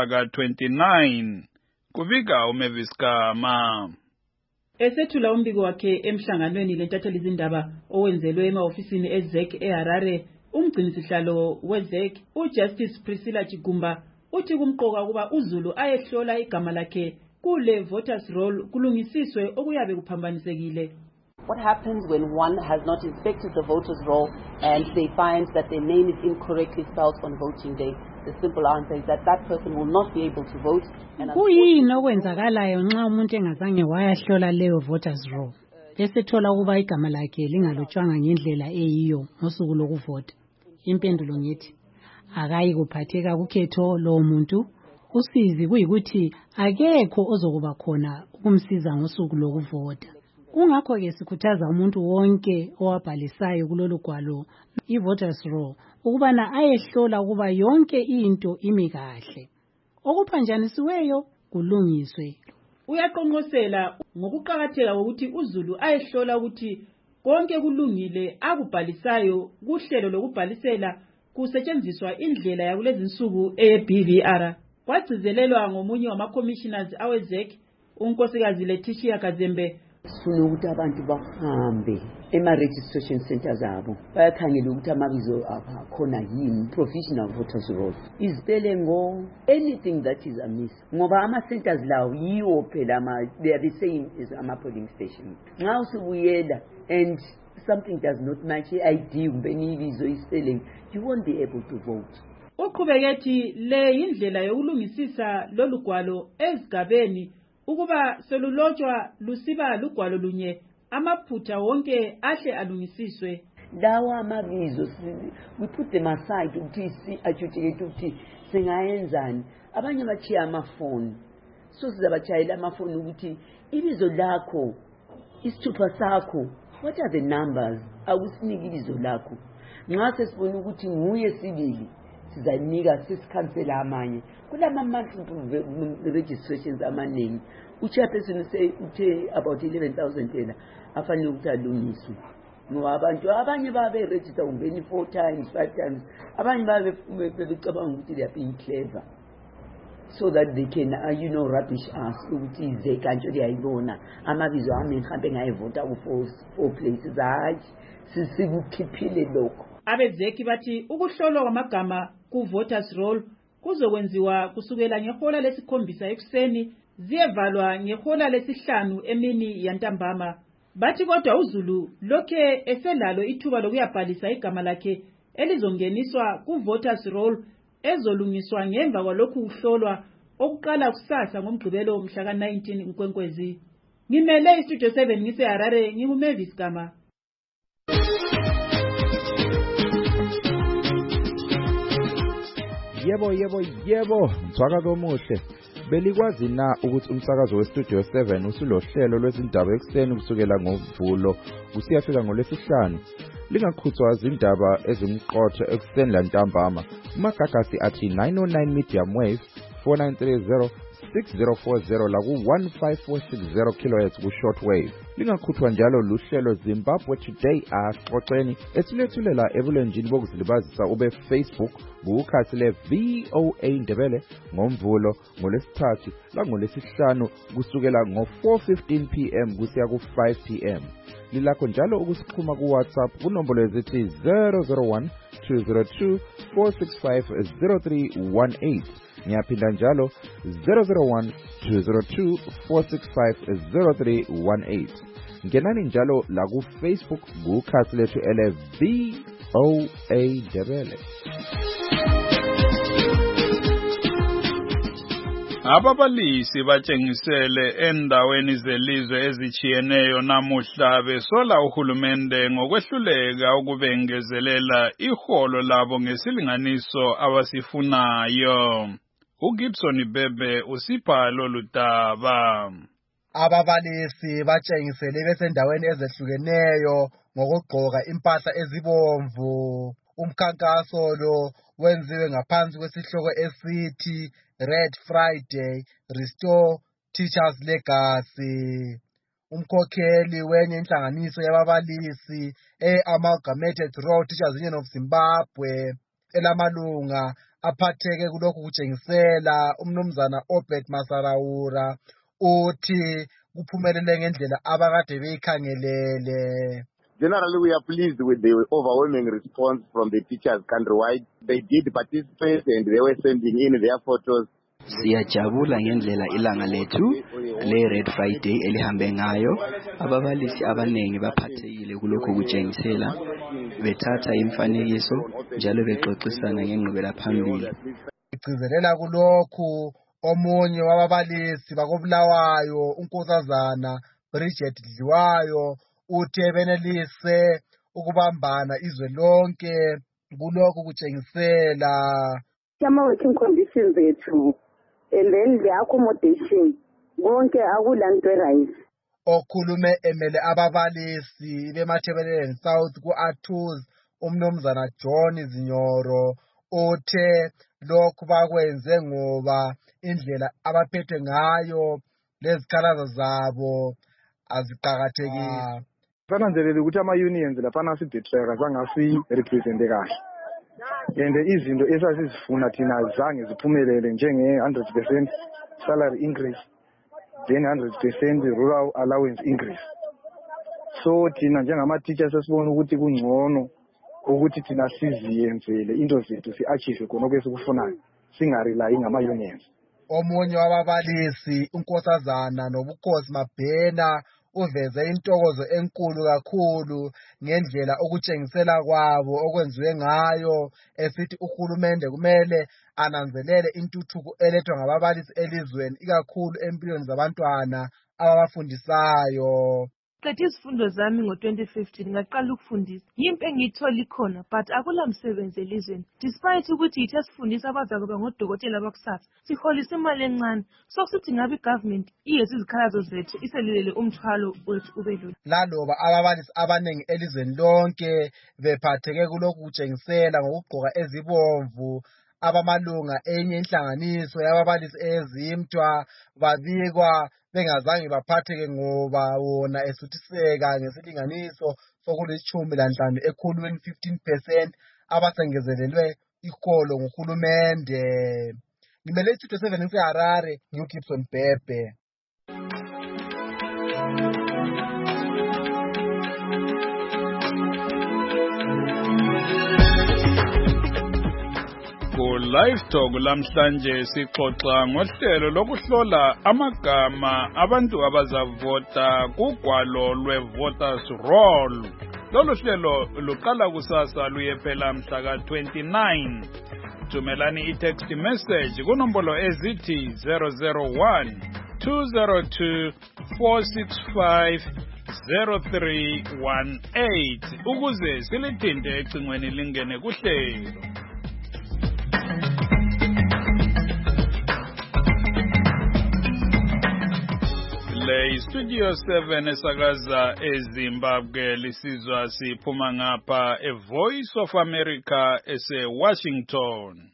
Speaker 21: ka-29. Kubika uMavis Kama.
Speaker 1: Esethula umbiko wakhe emhlanganweni lentatheli izindaba owenzelwe emahofisini eZEC eHarare, umgcinisihlalo weZEC uJustice Priscilla Chigumba uthi kumqoka kuba uZulu ayehlola igama lakhe kule voters roll kulungisiswe okuyabe kuphambanisekile.
Speaker 2: What happens when one has not inspected the voters roll and they find that their name is incorrectly spelled on voting day? The simple answer is that that person will not be able to vote.
Speaker 6: Kuyini okwenzakalayo nxa umuntu engazange wayahlola leyo voters roll esethola ukuba igama lakhe lingalotshwanga ngendlela eyiyo ngosuku lokuvota? Impendulo ngithi akayi kuphatheka kukhetho lo muntu. Usizi kuyikuthi akekho ozokuba khona ukumsiza ngosuku lokuvota. Kungakho ke sikhuthaza umuntu wonke owabhalisayo kulolu gwalo i-voters roll ukubana ayehlola ukuba yonke into imi kahle. Okuphanjanisiweyo kulungiswe.
Speaker 1: Uyaqonqosela ngokuqhakatheka ukuthi uZulu ayehlola ukuthi konke kulungile akubhalisayo kuhlelo lokubhalisela kusetshenziswa indlela yakulezinsuku eBVR. Kwagcizelelwa ngomunye wama-commissioners aweZEC unkosikazi Letitia Kazembe.
Speaker 23: Sifuna ukuthi abantu bahambe ema-registration centers abo bayakhangela ukuthi amabizo abo akhona yini, provisional voters roll, izipele anything that is amiss. Ngoba ama-centers lawo yiwo phela they are the same as ama-polling station. Nxa usubuyela and something does not match i-ID kumbe ibizo ispelling, you won't be able to vote.
Speaker 1: Uqhubeke le indlela yokulungisisa lolu gwalo ezigabeni ukuba selulotshwa lusiba lugwalo lunye amaphutha wonke ahle alungisiswe.
Speaker 23: Lawo amabizo we put them aside ukuthi ajudicate ukuthi singayenzani. Abanye bachiya amafoni, so sizabachayela amafoni ukuthi ibizo lakho isithupha sakho, what are the numbers? Awusiniki ibizo lakho. Nxa sesibona ukuthi nguye sibili sizanika sisikhansela amanye kulama monthly registrations amaningi. Uchairperson say uthe about 11,000 tela afanele ukuthi alungiswe ngoba abantu abanye babe register ungeni 4 times 5 times, abanye babe becabanga ukuthi they are being clever so that they can rubbish us ukuthi ize kanjalo liyayibona amabizo ami mhlambe ngayivota ku4 places. Hayi sisikukhipile lokho.
Speaker 1: AbeZEC bathi ukuhlolwa kwamagama ku voters roll kuzokwenziwa kusukela ngehola lesikhombisa ekuseni ziyevalwa ngehola lesihlanu emini yantambama. Bathi kodwa uZulu lokhe eselalo ithuba lokuyabhalisa igama lakhe elizongeniswa ku voters roll ezolungiswa ngemva kwalokhu kuhlolwa okuqala kusasa ngomgqibelo mhla ka-19 Nkwenkwezi. Ngimele iStudio 7 ngiseHarare, nginguMavis Kama.
Speaker 24: Yebo, msakazo omuhle. Belikwazi na ukuthi umsakazo weStudio 7 usulohlelo lwezindaba ekseni kusukela ngoMvulo usiyafika ngoLwesihlanu? lingakhuthwa izindaba ezimqotho ekuseni lantambama. Umagagasi athi 909 medium wave 4930 6040 la ku-15460 kHz ku-shortwave. Lingakhuthwa njalo luhlelo Zimbabwe Today Asixoxeni esilethulela ebulenjini bokuzilibazisa ube-Facebook kukhasi le-VOA Ndebele ngoMvulo, ngoLwesithathu langolwesihlanu kusukela ngo-4:15 PM kusiya ku-5 PM. Lilakho njalo ukusixhuma ku-WhatsApp kunombolo ezithi 001 202 465 0318. Ngiyaphinda njalo 001 202 465 0318. Ngenani njalo la ku Facebook kukhasi lethu ele-VOA Ndebele.
Speaker 21: Ababalisi batshengisele endaweni zelizwe ezichiyeneyo namuhla besola uhulumende ngokwehluleka ukubengezelela iholo labo ngesilinganiso abasifunayo. uGibson Bebe usipha loludaba.
Speaker 5: Ababalisi batshengisele besendaweni ezehlukeneyo ngokugqoka impahla ezibomvu. Umkhankaso lo wenziwe ngaphansi kwesihloko esithi Red Friday Restore Teachers Legacy. Umkhokheli wenye inhlanganiso yababalisi Amalgamated Rural Teachers Union of Zimbabwe elamalunga aphatheke kulokhu kutshengisela umnumzana Obed Masaraura uthi kuphumelele ngendlela abakade beyikhangelele.
Speaker 13: Generally, we are pleased with the overwhelming response from the teachers countrywide. They did participate and they were sending in their photos.
Speaker 7: Siyajabula ngendlela ilanga lethu le Red Friday elihambe ngayo. Ababalisi abanengi baphathekile kulokho kutshengisela, bethatha imfanekiso njalo bexoxisana ngengqubela phambili.
Speaker 5: Igcizelela kulokhu omunye wababalisi bakobulawayo unkosazana Bridget Dliwayo uthe benelise ukubambana izwe lonke kulokhu kutshengisela
Speaker 9: working conditions zethu and then the accommodation konke akulanto right.
Speaker 5: Okhulume emele ababalisi beMathebeleni South ku-Artus umnumzana John Zinyoro uthe lokhu bakwenze ngoba indlela abaphethwe ngayo lezikhalazo zabo aziqakathekile.
Speaker 10: Sananzelele ukuthi ama-unions laphana sidethreka zangasi-represente kahle and izinto esasizifuna thina zange ziphumelele njenge-100% salary increase then 100% rural allowance increase. So thina njengama-teachers sesibona ukuthi kungcono ukuthi thina siziyenzele into zethu si-achieve khona okwesikufunayo singarelayi ngama-unions.
Speaker 5: Omunye wababalisi unkosazana Nobukhosi Mabhena uveze intokozo enkulu kakhulu ngendlela okutshengisela kwabo okwenziwe ngayo, esithi uhulumende kumele ananzelele intuthuko elethwa ngababalisi elizweni ikakhulu empilweni zabantwana ababafundisayo.
Speaker 25: Qeda izifundo zami ngo-2015 ngaqala ukufundisa. Yimpe engiyithola ikhona but akula msebenzi elizweni. Despite ukuthi yithe sifundisa abazakuba ngodokotela bakusasa, siholisa imali encane. Sokusithi ngabe i-government iyezi izikhalazo zethu iselilele umthwalo wethu ubelula.
Speaker 5: Laloba ababalisi abanengi elizweni lonke bephatheke kulokhu kutshengisela ngokugqoka ezibomvu, abamalunga enye inhlanganiso yababalisi ezimthwa babikwa bengazange baphatheke ngoba wona esuthiseka ngesilinganiso sokulishumi ekhulwini 15% abasengezelelwe iholo nguhulumende. Ngimele iStudio 7 ngiseHarare, ngiuGibson Bebe.
Speaker 21: Live Talk lamhlanje sixoxa ngohlelo lokuhlola amagama abantu abazavota kugwalo lwe-Voters Roll. Lolu hlelo luqala kusasa luyephela mhla ka-29. Thumelani i-text message kunombolo ezithi 001 202 465 0318 ukuze silithinte ecingweni lingene kuhlelo. Le Studio 7 esakaza eZimbabwe lisizwa siphuma ngapha Voice of America ese-Washington.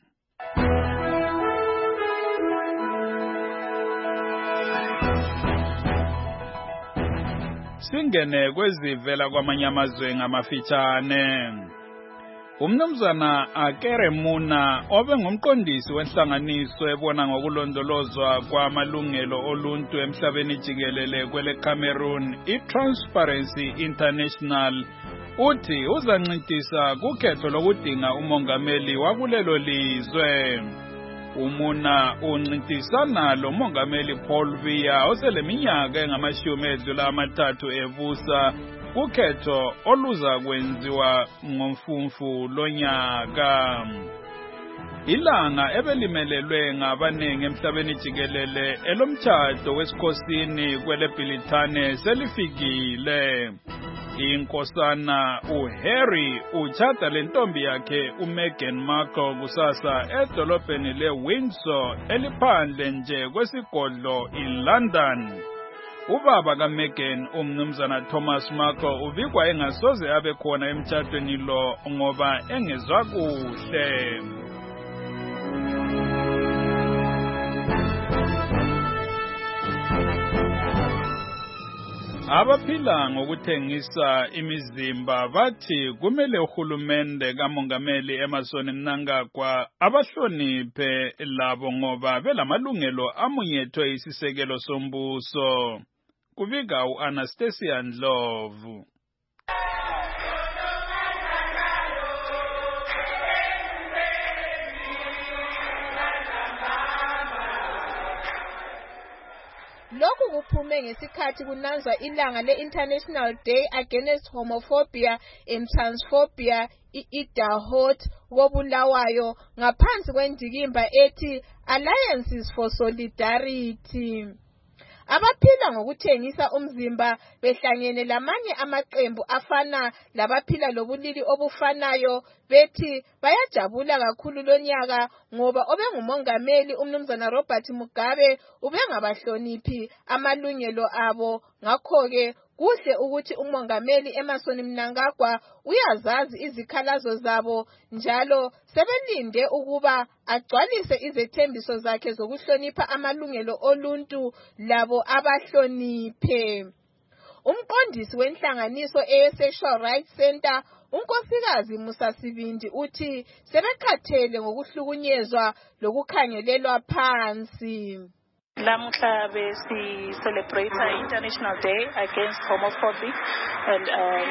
Speaker 21: Singene kwezivela kwamanye amazwe ngamafitshane. Umnumzana Akere Muna obengumqondisi wenhlanganiso ebona ngokulondolozwa kwamalungelo oluntu emhlabeni jikelele kwele Cameroon iTransparency International uthi uzancintisa kukhetho lokudinga umongameli wakulelo lizwe. Umuna uncintisana lo mongameli Paul Biya oseleminyaka engama-30 ebusa kukhetho oluza kwenziwa ngomfumfu lonyaka. Ilanga ebelimelelwe ngabanengi emhlabeni jikelele elomtshado wesikhosini kwele Bhilithane selifikile. Inkosana uHarry utshada lentombi yakhe uMeghan Markle kusasa edolobheni leWindsor eliphandle nje kwesigodlo eLondon. Ubaba kaMeghan umnumzana Thomas Markle ubikwa engasoze abe khona emtshadweni lo ngoba engezwa kuhle. Abaphila ngokuthengisa imizimba bathi kumele uhulumende kamongameli Emmerson Mnangagwa abahloniphe labo ngoba belamalungelo amunyethwe isisekelo sombuso. Kubika uAnastasia Ndlovu.
Speaker 8: Lokhu kuphume ngesikhathi kunanzwa ilanga le-International Day Against Homophobia and Transphobia i-Idahood koBulawayo ngaphansi kwendikimba ethi Alliances for Solidarity. Abaphila ngokuthengisa umzimba behlangene lamanye amaqembu afana labaphila lobulili obufanayo bethi bayajabula kakhulu lonyaka ngoba obengumongameli umnumzana Robert Mugabe ubengabahloniphi amalungelo abo. Ngakho-ke kuhle ukuthi umongameli Emmerson Mnangagwa uyazazi izikhalazo zabo njalo sebelinde ukuba agcwalise izethembiso zakhe zokuhlonipha amalungelo oluntu labo abahloniphe. Umqondisi wenhlanganiso eSexual Rights Center unkosikazi Musa Sibindi uthi sebekhathele ngokuhlukunyezwa lokukhangelelwa phansi.
Speaker 11: Lamuhla celebrate International Day Against Homophobia and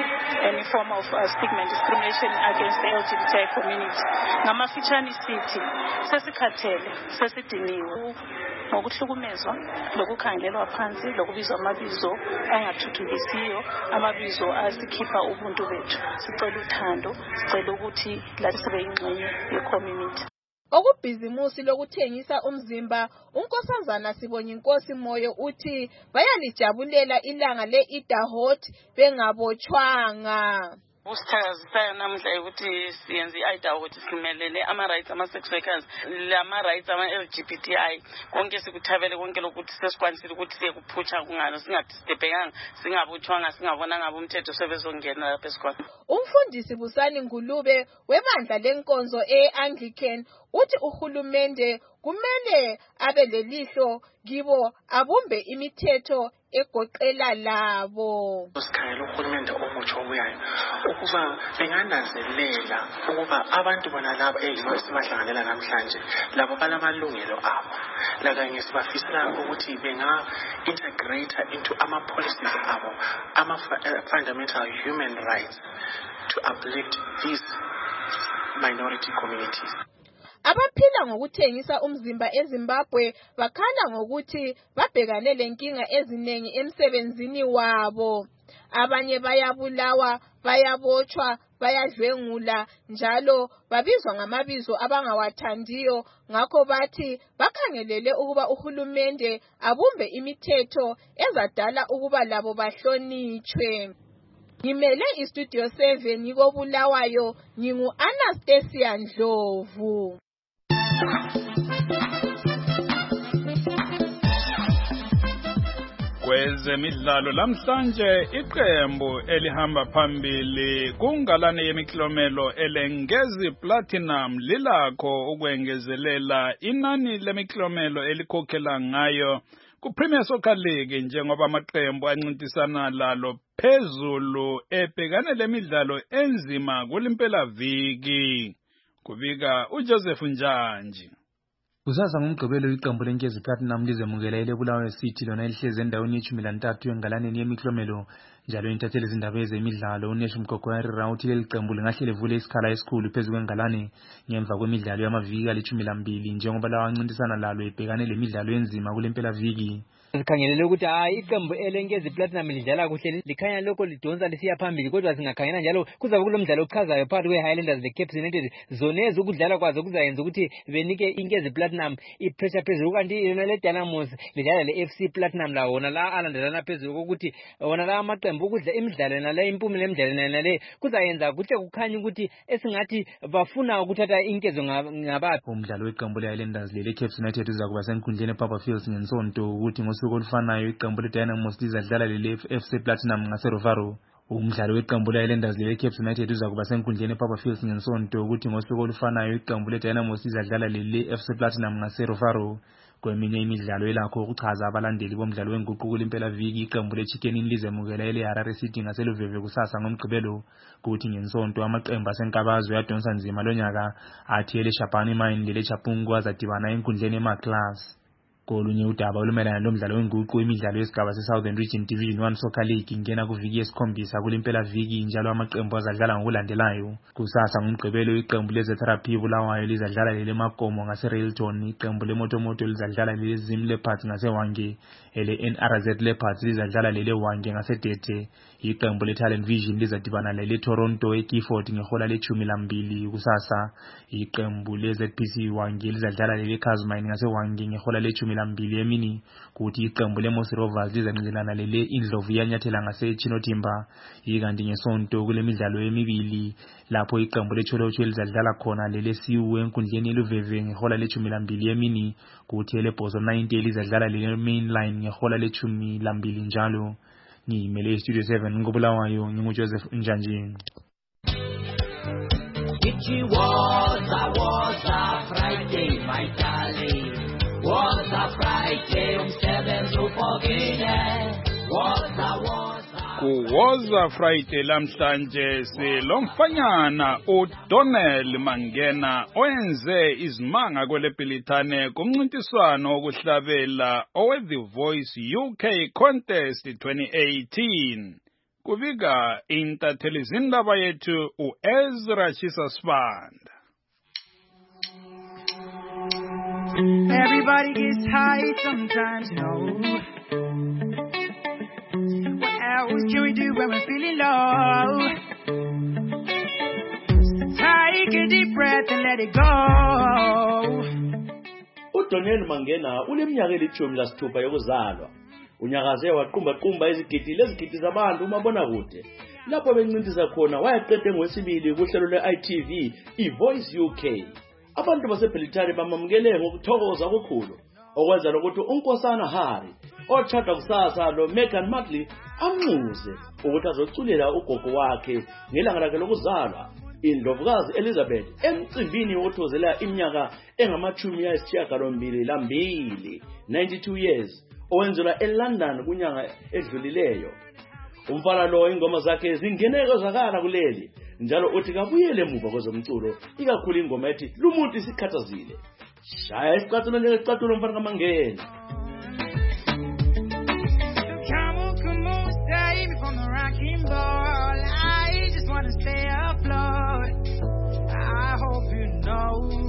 Speaker 11: any form of stigma and discrimination against the LGBTI community. Ngamafitshane sithi sesikhathele sesidiniwe ngokuhlukumezwa lokukhangelelwa phansi lokubizwa amabizo angathuthukisiyo amabizo asikhipha ubuntu bethu. Sicela uthando, sicela ukuthi lathi sibe ingxenye ye-community.
Speaker 8: Okubhizimusi lokuthengisa umzimba unkosazana Sibonyinkosi Moyo uthi bayalijabulela ilanga le-Idahood bengabotshwanga.
Speaker 12: Usithakazisa namhla ukuthi siyenze i-Idahood simelele ama-rights ama-sex workers lama-rights ama-LGBTI konke sikuthabele konke lokuthi sesikwanisile ukuthi siyekuphutsha kungalo singadistebhekanga singabotshwanga singabonanga abomthetho sebezongena lapha esikhona.
Speaker 8: Umfundisi Busani Ngulube webandla lenkonzo e-Anglican uthi uhulumende kumele abe lelihlo kibo abumbe imithetho egoqela labo.
Speaker 15: Usikhangela uhulumende omutsha obuyayo ukuba bengananzelela ukuba abantu bona laba esibahlanganela namhlanje labo balamalungelo abo lakanye sibafisela ukuthi benga-integrate into ama-policies abo ama-fundamental human rights to uplift these minority communities.
Speaker 8: Abaphila ngokuthengisa umzimba eZimbabwe bakhala ngokuthi babhekane lenkinga eziningi emsebenzini wabo. Abanye bayabulawa, bayabotshwa, bayadlwengula njalo babizwa ngamabizo abangawathandiyo. Ngakho bathi bakhangelele ukuba uhulumende abumbe imithetho ezadala ukuba labo bahlonitshwe. Ngimele iStudio 7 ngikobulawayo ngingu-Anastasia Ndlovu.
Speaker 21: Kwezemidlalo lamhlanje iqembu elihamba phambili kungalane yemiklomelo elengezi platinum lilakho ukwengezelela inani lemiklomelo elikhokhela ngayo ku-Premier Soccer League njengoba amaqembu ancintisana lalo phezulu ebhekane lemidlalo enzima kulimpelaviki. Kubika uJoseph Njanji.
Speaker 3: Kusasa ngomgqibelo iqembu lenkezi platinum lizemukela eLebulawayo City lona elihleze endaweni ye-13 engalaneni yemiklomelo njalo intatheli izindaba ezemidlalo uNesh Mgogwari rawuthi leli qembu lingahle livule isikhala esikhulu phezu kwengalane ngemva kwemidlalo yamaviki ali-12 njengoba lawa ancintisana lalo ebhekane lemidlalo enzima kulempelaviki.
Speaker 4: Sikhangelele ukuthi iqembu elenkezi platinum lidlala kuhle likhanya lokho lidonsa lisiya phambili kodwa singakhangela njalo kuzabe kulomdlalo ochazayo phakathi kwe-Highlanders le-Cape United zonezi ukudlala kwazo kuzayenza ukuthi benike inkezi platinum i-pressure phezulu kanti yona le-Dynamos lidlala le-FC platinum la wona la alandelana phezulu kokuthi wona la amaqembu ukudla imidlalo nale impumela emidlalo nale kuzayenza kuhle kukhanya ukuthi esingathi bafuna ukuthatha inkezo ngabaphi.
Speaker 3: Umdlalo weqembu le-Highlanders le-Cape United uzakuba senkundleni ePapa Fields ngensonto ukuthi ngosuku olufanayo iqembu le-Dynamos lizadlala le-FC Platinum ngase-Rovaro. Umdlalo weqembu le-Highlanders le-Cape United uzakuba senkundleni ePapa Fields ngensonto ukuthi ngosuku olufanayo iqembu le-Dynamos lizadlala le-FC Platinum ngase-Rovaro. Kweminye imidlalo elakho ukuchaza abalandeli bomdlalo wenguquko lempelaviki iqembu le-Chicken Inn lizemukela ele-Harare City ngaseluveve kusasa ngomgqibelo kuthi ngensonto amaqembu asenkabazwe yadonsa nzima lonyaka athi ele-Shabani Mine lele-Chapungu azadibana enkundleni ema-Class. Kolunye udaba olumelana lomdlalo wenguquko imidlalo yesigaba se-Southern Region Division 1 Soccer League ingena kuviki yesikhombisa kulimpelaviki njalo amaqembu azadlala ngokulandelayo. Kusasa ngomgqibelo iqembu le-Zetherapy Bulawayo lizadlala lele-Makomo ngase-Railton, iqembu le-Motomoto lizadlala lele-Zim Leopards ngase-Hwange, ele-NRZ Leopards lizadlala lele-Hwange ngase-Dete, iqembu le-Talent Vision lizadibana lele-Toronto e-Gifford ngehola le-12 kusasa, iqembu le-ZPC Hwange lizadlala lele-Casmine ngase-Hwange ngehola le-12 emini kuthi iqembu le-Mosi Rovers lizancinzelana lele-Indlovu yanyathela ngase-Chinotimba, ikanti ngesonto kule midlalo emibili lapho iqembu le-Cholocho lizadlala khona lele-Siwu enkundleni eluveve ngehola le-12 emini kuthi ele-Bozo 90 lizadlala lele-Mainline ngehola le-12 njalo. Ngimele Studio 7 ngobulawayo nginguJoseph Njanji.
Speaker 14: It was a Friday, my darling. Was a Friday, 7
Speaker 21: Kuwoza Friday lamhlanje silomfanyana uDonnell Mangena oyenze izimanga kwelePilitane kumncintiswano wokuhlabela owe-The Voice UK Contest 2018. Kubika intatheli izindaba yethu uEzra Chisasband.
Speaker 16: Everybody gets high sometimes, no. What else can we do when we're feeling low? Take a deep breath and let it go.
Speaker 17: uDonnell Mangena uleminyaka eli-16 yokuzalwa. Unyakaze waqumba izigidi zabantu umabona kude. Lapho bencintisa khona wayaqede ngwesibili kuhlelo le-ITV iVoice UK. Abantu basePilitane bamamukele ngokuthokoza okukhulu okwenza lokuthi uNkosana Hari othanda kusasa lo Meghan Markle amnxuze ukuthi azoculela ugogo wakhe ngelanga lakhe lokuzalwa indlovukazi Elizabeth emcimbini wokuthozela iminyaka engama-92 92 years owenzelwa eLondon kunyanga edlulileyo. Umfana lo ingoma zakhe zingeneke zakala kuleli njalo uthi kabuyele emuva kwezomculo ikakhulu ingoma ethi lumuntu isikhathazile. Shaya isicathulo njengesicathulo umfana kaMangena.
Speaker 16: Come on, save me from the rocking ball. I just want to stay afloat. I hope you know.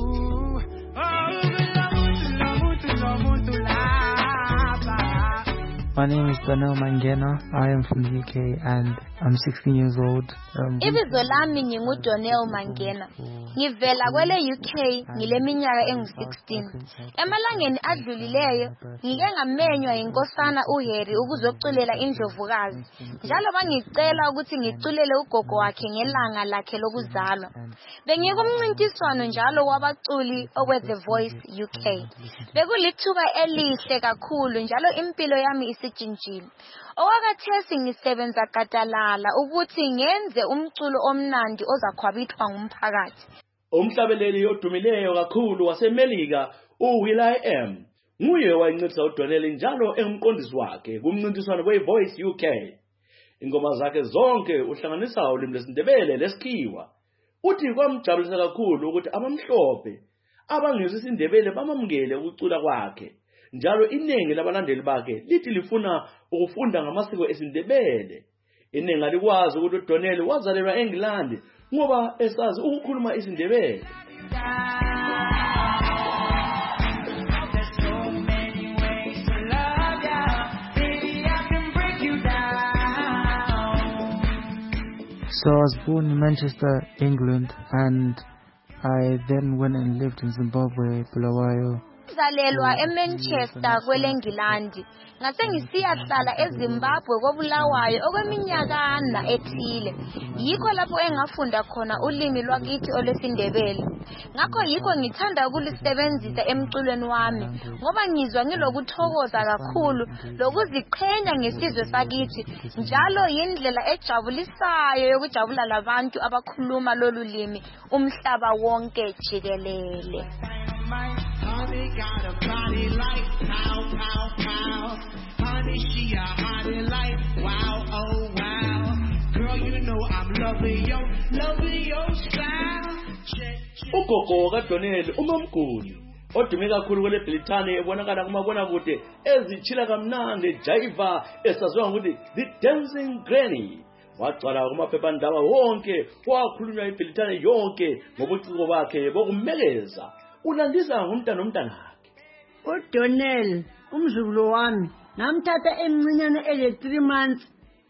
Speaker 26: My name is Donnell Mangena. I am from the UK and
Speaker 3: I'm 16 years old.
Speaker 2: Ibizo lami nginguDonnell Mangena. Ngivela kwele UK ngileminyaka engu-16. Emalangeni adlulileyo ngike ngamenywa yinkosana uHarry ukuzoculela indlovukazi. Njalo bangicela ukuthi ngiculele ugogo wakhe ngelanga lakhe lokuzalwa. Bengikumncintiswano njalo wabaculi okwe The Voice UK. Bekulithuba elihle kakhulu njalo impilo yami isitshintshile. Owakathesi ngisebenza gadalala ukuthi ngenze umculo omnandi ozakhwabithwa ngumphakathi.
Speaker 17: Umhlabeleli odumileyo kakhulu waseMelika uWill.i.am nguye wayincedisa uDonnell njalo engumqondisi wakhe kumncintiswano weVoice UK. Ingoma zakhe zonke uhlanganisa ulimi lesiNdebele lesikhiwa. Uthi kwamjabulisa kakhulu ukuthi abamhlophe abangezwe isiNdebele bamamukele ukucula kwakhe. Njalo iningi labalandeli bakhe lithi lifuna ukufunda ngamasiko esiNdebele. Iningi alikwazi ukuthi uDonnell wazalelwa eNgilandi ngoba esazi ukukhuluma isiNdebele.
Speaker 3: So I was born in Manchester, England, and I then went and lived in Zimbabwe, Bulawayo.
Speaker 2: Ngizalelwa eManchester kweleNgilandi ngase ngisiyahlala eZimbabwe koBulawayo okweminyakana ethile. Yikho lapho engafunda khona ulimi lwakithi olwesiNdebele. Ngakho yikho ngithanda ukulisebenzisa emculweni wami ngoba ngizwa ngilokuthokoza kakhulu lokuziqhenya ngesizwe sakithi. Njalo yindlela ejabulisayo yokujabula labantu abakhuluma lolu limi umhlaba wonke jikelele.
Speaker 16: Honey got a body like pow, pow, pow. Honey, she a honey like wow, oh wow. Girl, you know I'm loving your style.
Speaker 17: Ugogo kaDonnell uMamguni odume kakhulu kwele Britani ebonakala kumabona kude ezichila kamnandi jiva esaziwa ngokuthi the dancing granny. Wagcwala kumaphephandaba wonke wakhulunywa iBritani yonke ngobuciko bakhe bokumeleza. Ulandisa ngomntanakhe.
Speaker 18: uDonnell umzukulu wami ngamthatha emncinyane ele3 months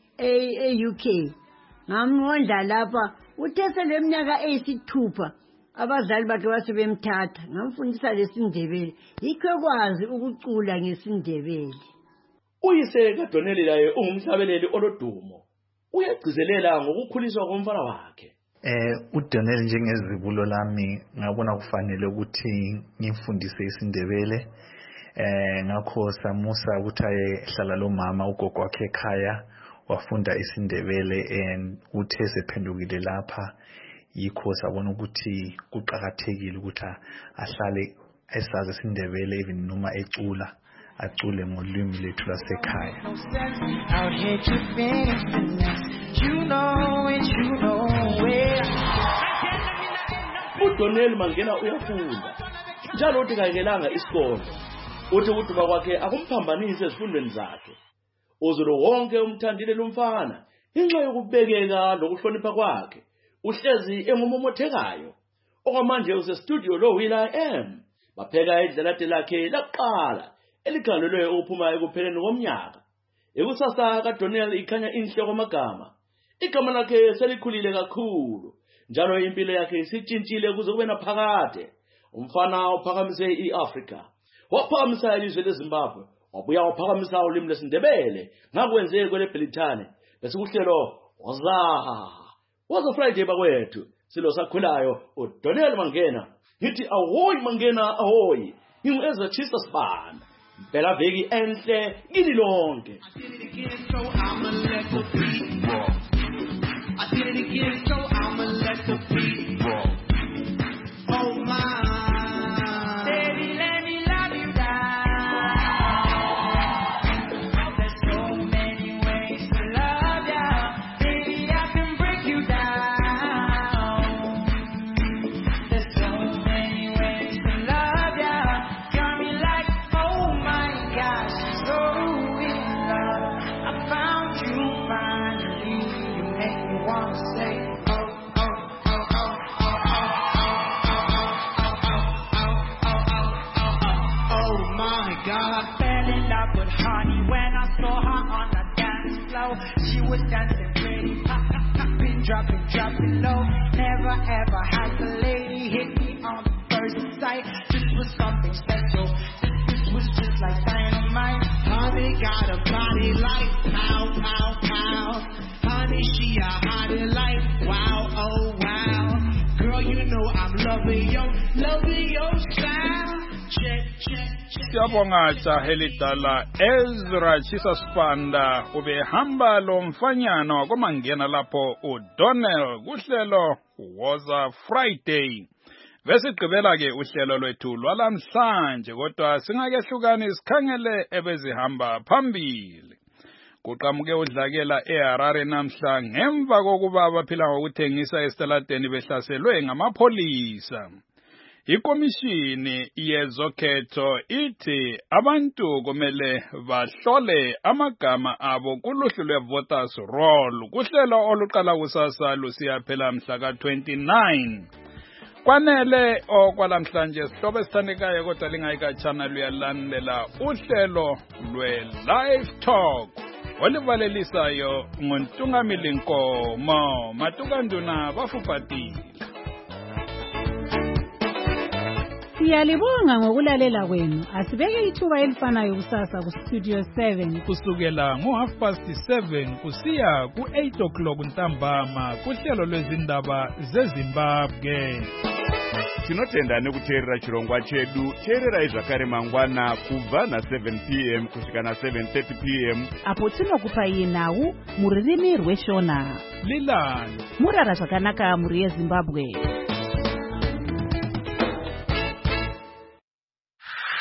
Speaker 18: e-UK. Ngamondla lapha uthe seleminyaka eyisithupha abazali bakhe basebemthatha ngamfundisa lesiNdebele. Yikho kwazi ukucula ngesiNdebele.
Speaker 17: Uyise kaDonnell laye ungumhlabeleli olodumo. Uyagcizelela ngokukhuliswa komfana wakhe.
Speaker 19: uDonnell njengezibulo lami ngabona kufanele ukuthi ngimfundise isiNdebele. Ngakho samusa ukuthi ayehlala lo mama ugogo wakhe ekhaya wafunda isiNdebele and uthe sephendukile lapha yikho sabona ukuthi kuqhakathekile ukuthi ahlale esazi isiNdebele even noma ecula acule ngolimi lethu lasekhaya.
Speaker 17: uDonnell Mangena uyafunda njalo uthi kayikelanga isikole. Uthi ukuduma kwakhe akumphambanise ezifundweni zakhe. Uzulu wonke umthandile lumfana inxa yokubekeka lokuhlonipha kwakhe. Uhlezi engumomothekayo. Okwamanje usestudio lo Will.i.am bapheka idlalade lakhe laqala elikhalelwe ukuphuma ekupheleni komnyaka. Ekusasa kaDonnell ikhanya inhle kwamagama. Igama lakhe selikhulile kakhulu. Njalo impilo yakhe isitshintshile kuze kube naphakade. Umfana uphakamise iAfrika. Waphakamisa ilizwe leZimbabwe. Wabuya waphakamisa ulimi lesiNdebele. Ngakwenze kwele Britani. Bese kuhlelo waza Friday bakwethu. Silo sakhulayo uDonnell Mangena. Ngithi ahoyi Mangena ahoyi. Ngingeza chisa sibana. Phela veki enhle kini lonke.
Speaker 16: I did it again so I'ma let the beat roll. Oh my, baby, let me love you down. There's so many ways to love ya. Baby, I can break you down. There's so many ways to love ya. Got me like, oh my gosh, so in love. I found you finally. You make me want to say, God, I fell in love with honey when I saw her on the dance slow. She was dancing pretty, popping, dropping low. Never ever has a lady hit me on first sight. This was something special. This was just like dynamite. Honey got a body like pow, pow, pow. Honey, she a hottie like wow, oh wow. Girl, you know I'm loving your style. Check, check, check.
Speaker 21: Siyabonga Helidala Ezra Chisaspanda ubehamba lo mfanyana komangena lapho uDonnell kuhlelo Woza Friday. Besigqibela ke uhlelo lwethu lwalamhlanje kodwa singakehlukani sikhangele ebezihamba phambili. Kuqhamuke udlakela eHarare namhla ngemva kokuba abaphila ngokuthengisa esitaladeni behlaselwe ngamapholisa. Ikomishini yezokhetho ithi abantu kumele bahlole amagama abo kuluhlu lwe-voters roll kuhlelo oluqala kusasa lusiyaphela mhla ka-29. Kwanele okwalamhlanje sihlobo esithandekayo kodwa lingayikatshana luyalandela uhlelo lwe-Live Talk olivalelisayo nguNtungamili Nkomo Matukanduna bafuphatile.
Speaker 1: Siyalibonga ngokulalela kwenu. Asibeke ithuba elifanayo kusasa ku Studio 7
Speaker 21: kusukela ngo7:30 kusiya ku8:00 ntambama kuhlelo lwezindaba zeZimbabwe.
Speaker 6: Tinotenda nekuteerera chirongwa chedu. Teerera zvakare mangwana kubva na7 p.m. kusvika na7:30 p.m.
Speaker 20: apo tinokupai nhau muririmi rweShona.
Speaker 21: Lilani
Speaker 20: murara zvakanaka muri yeZimbabwe.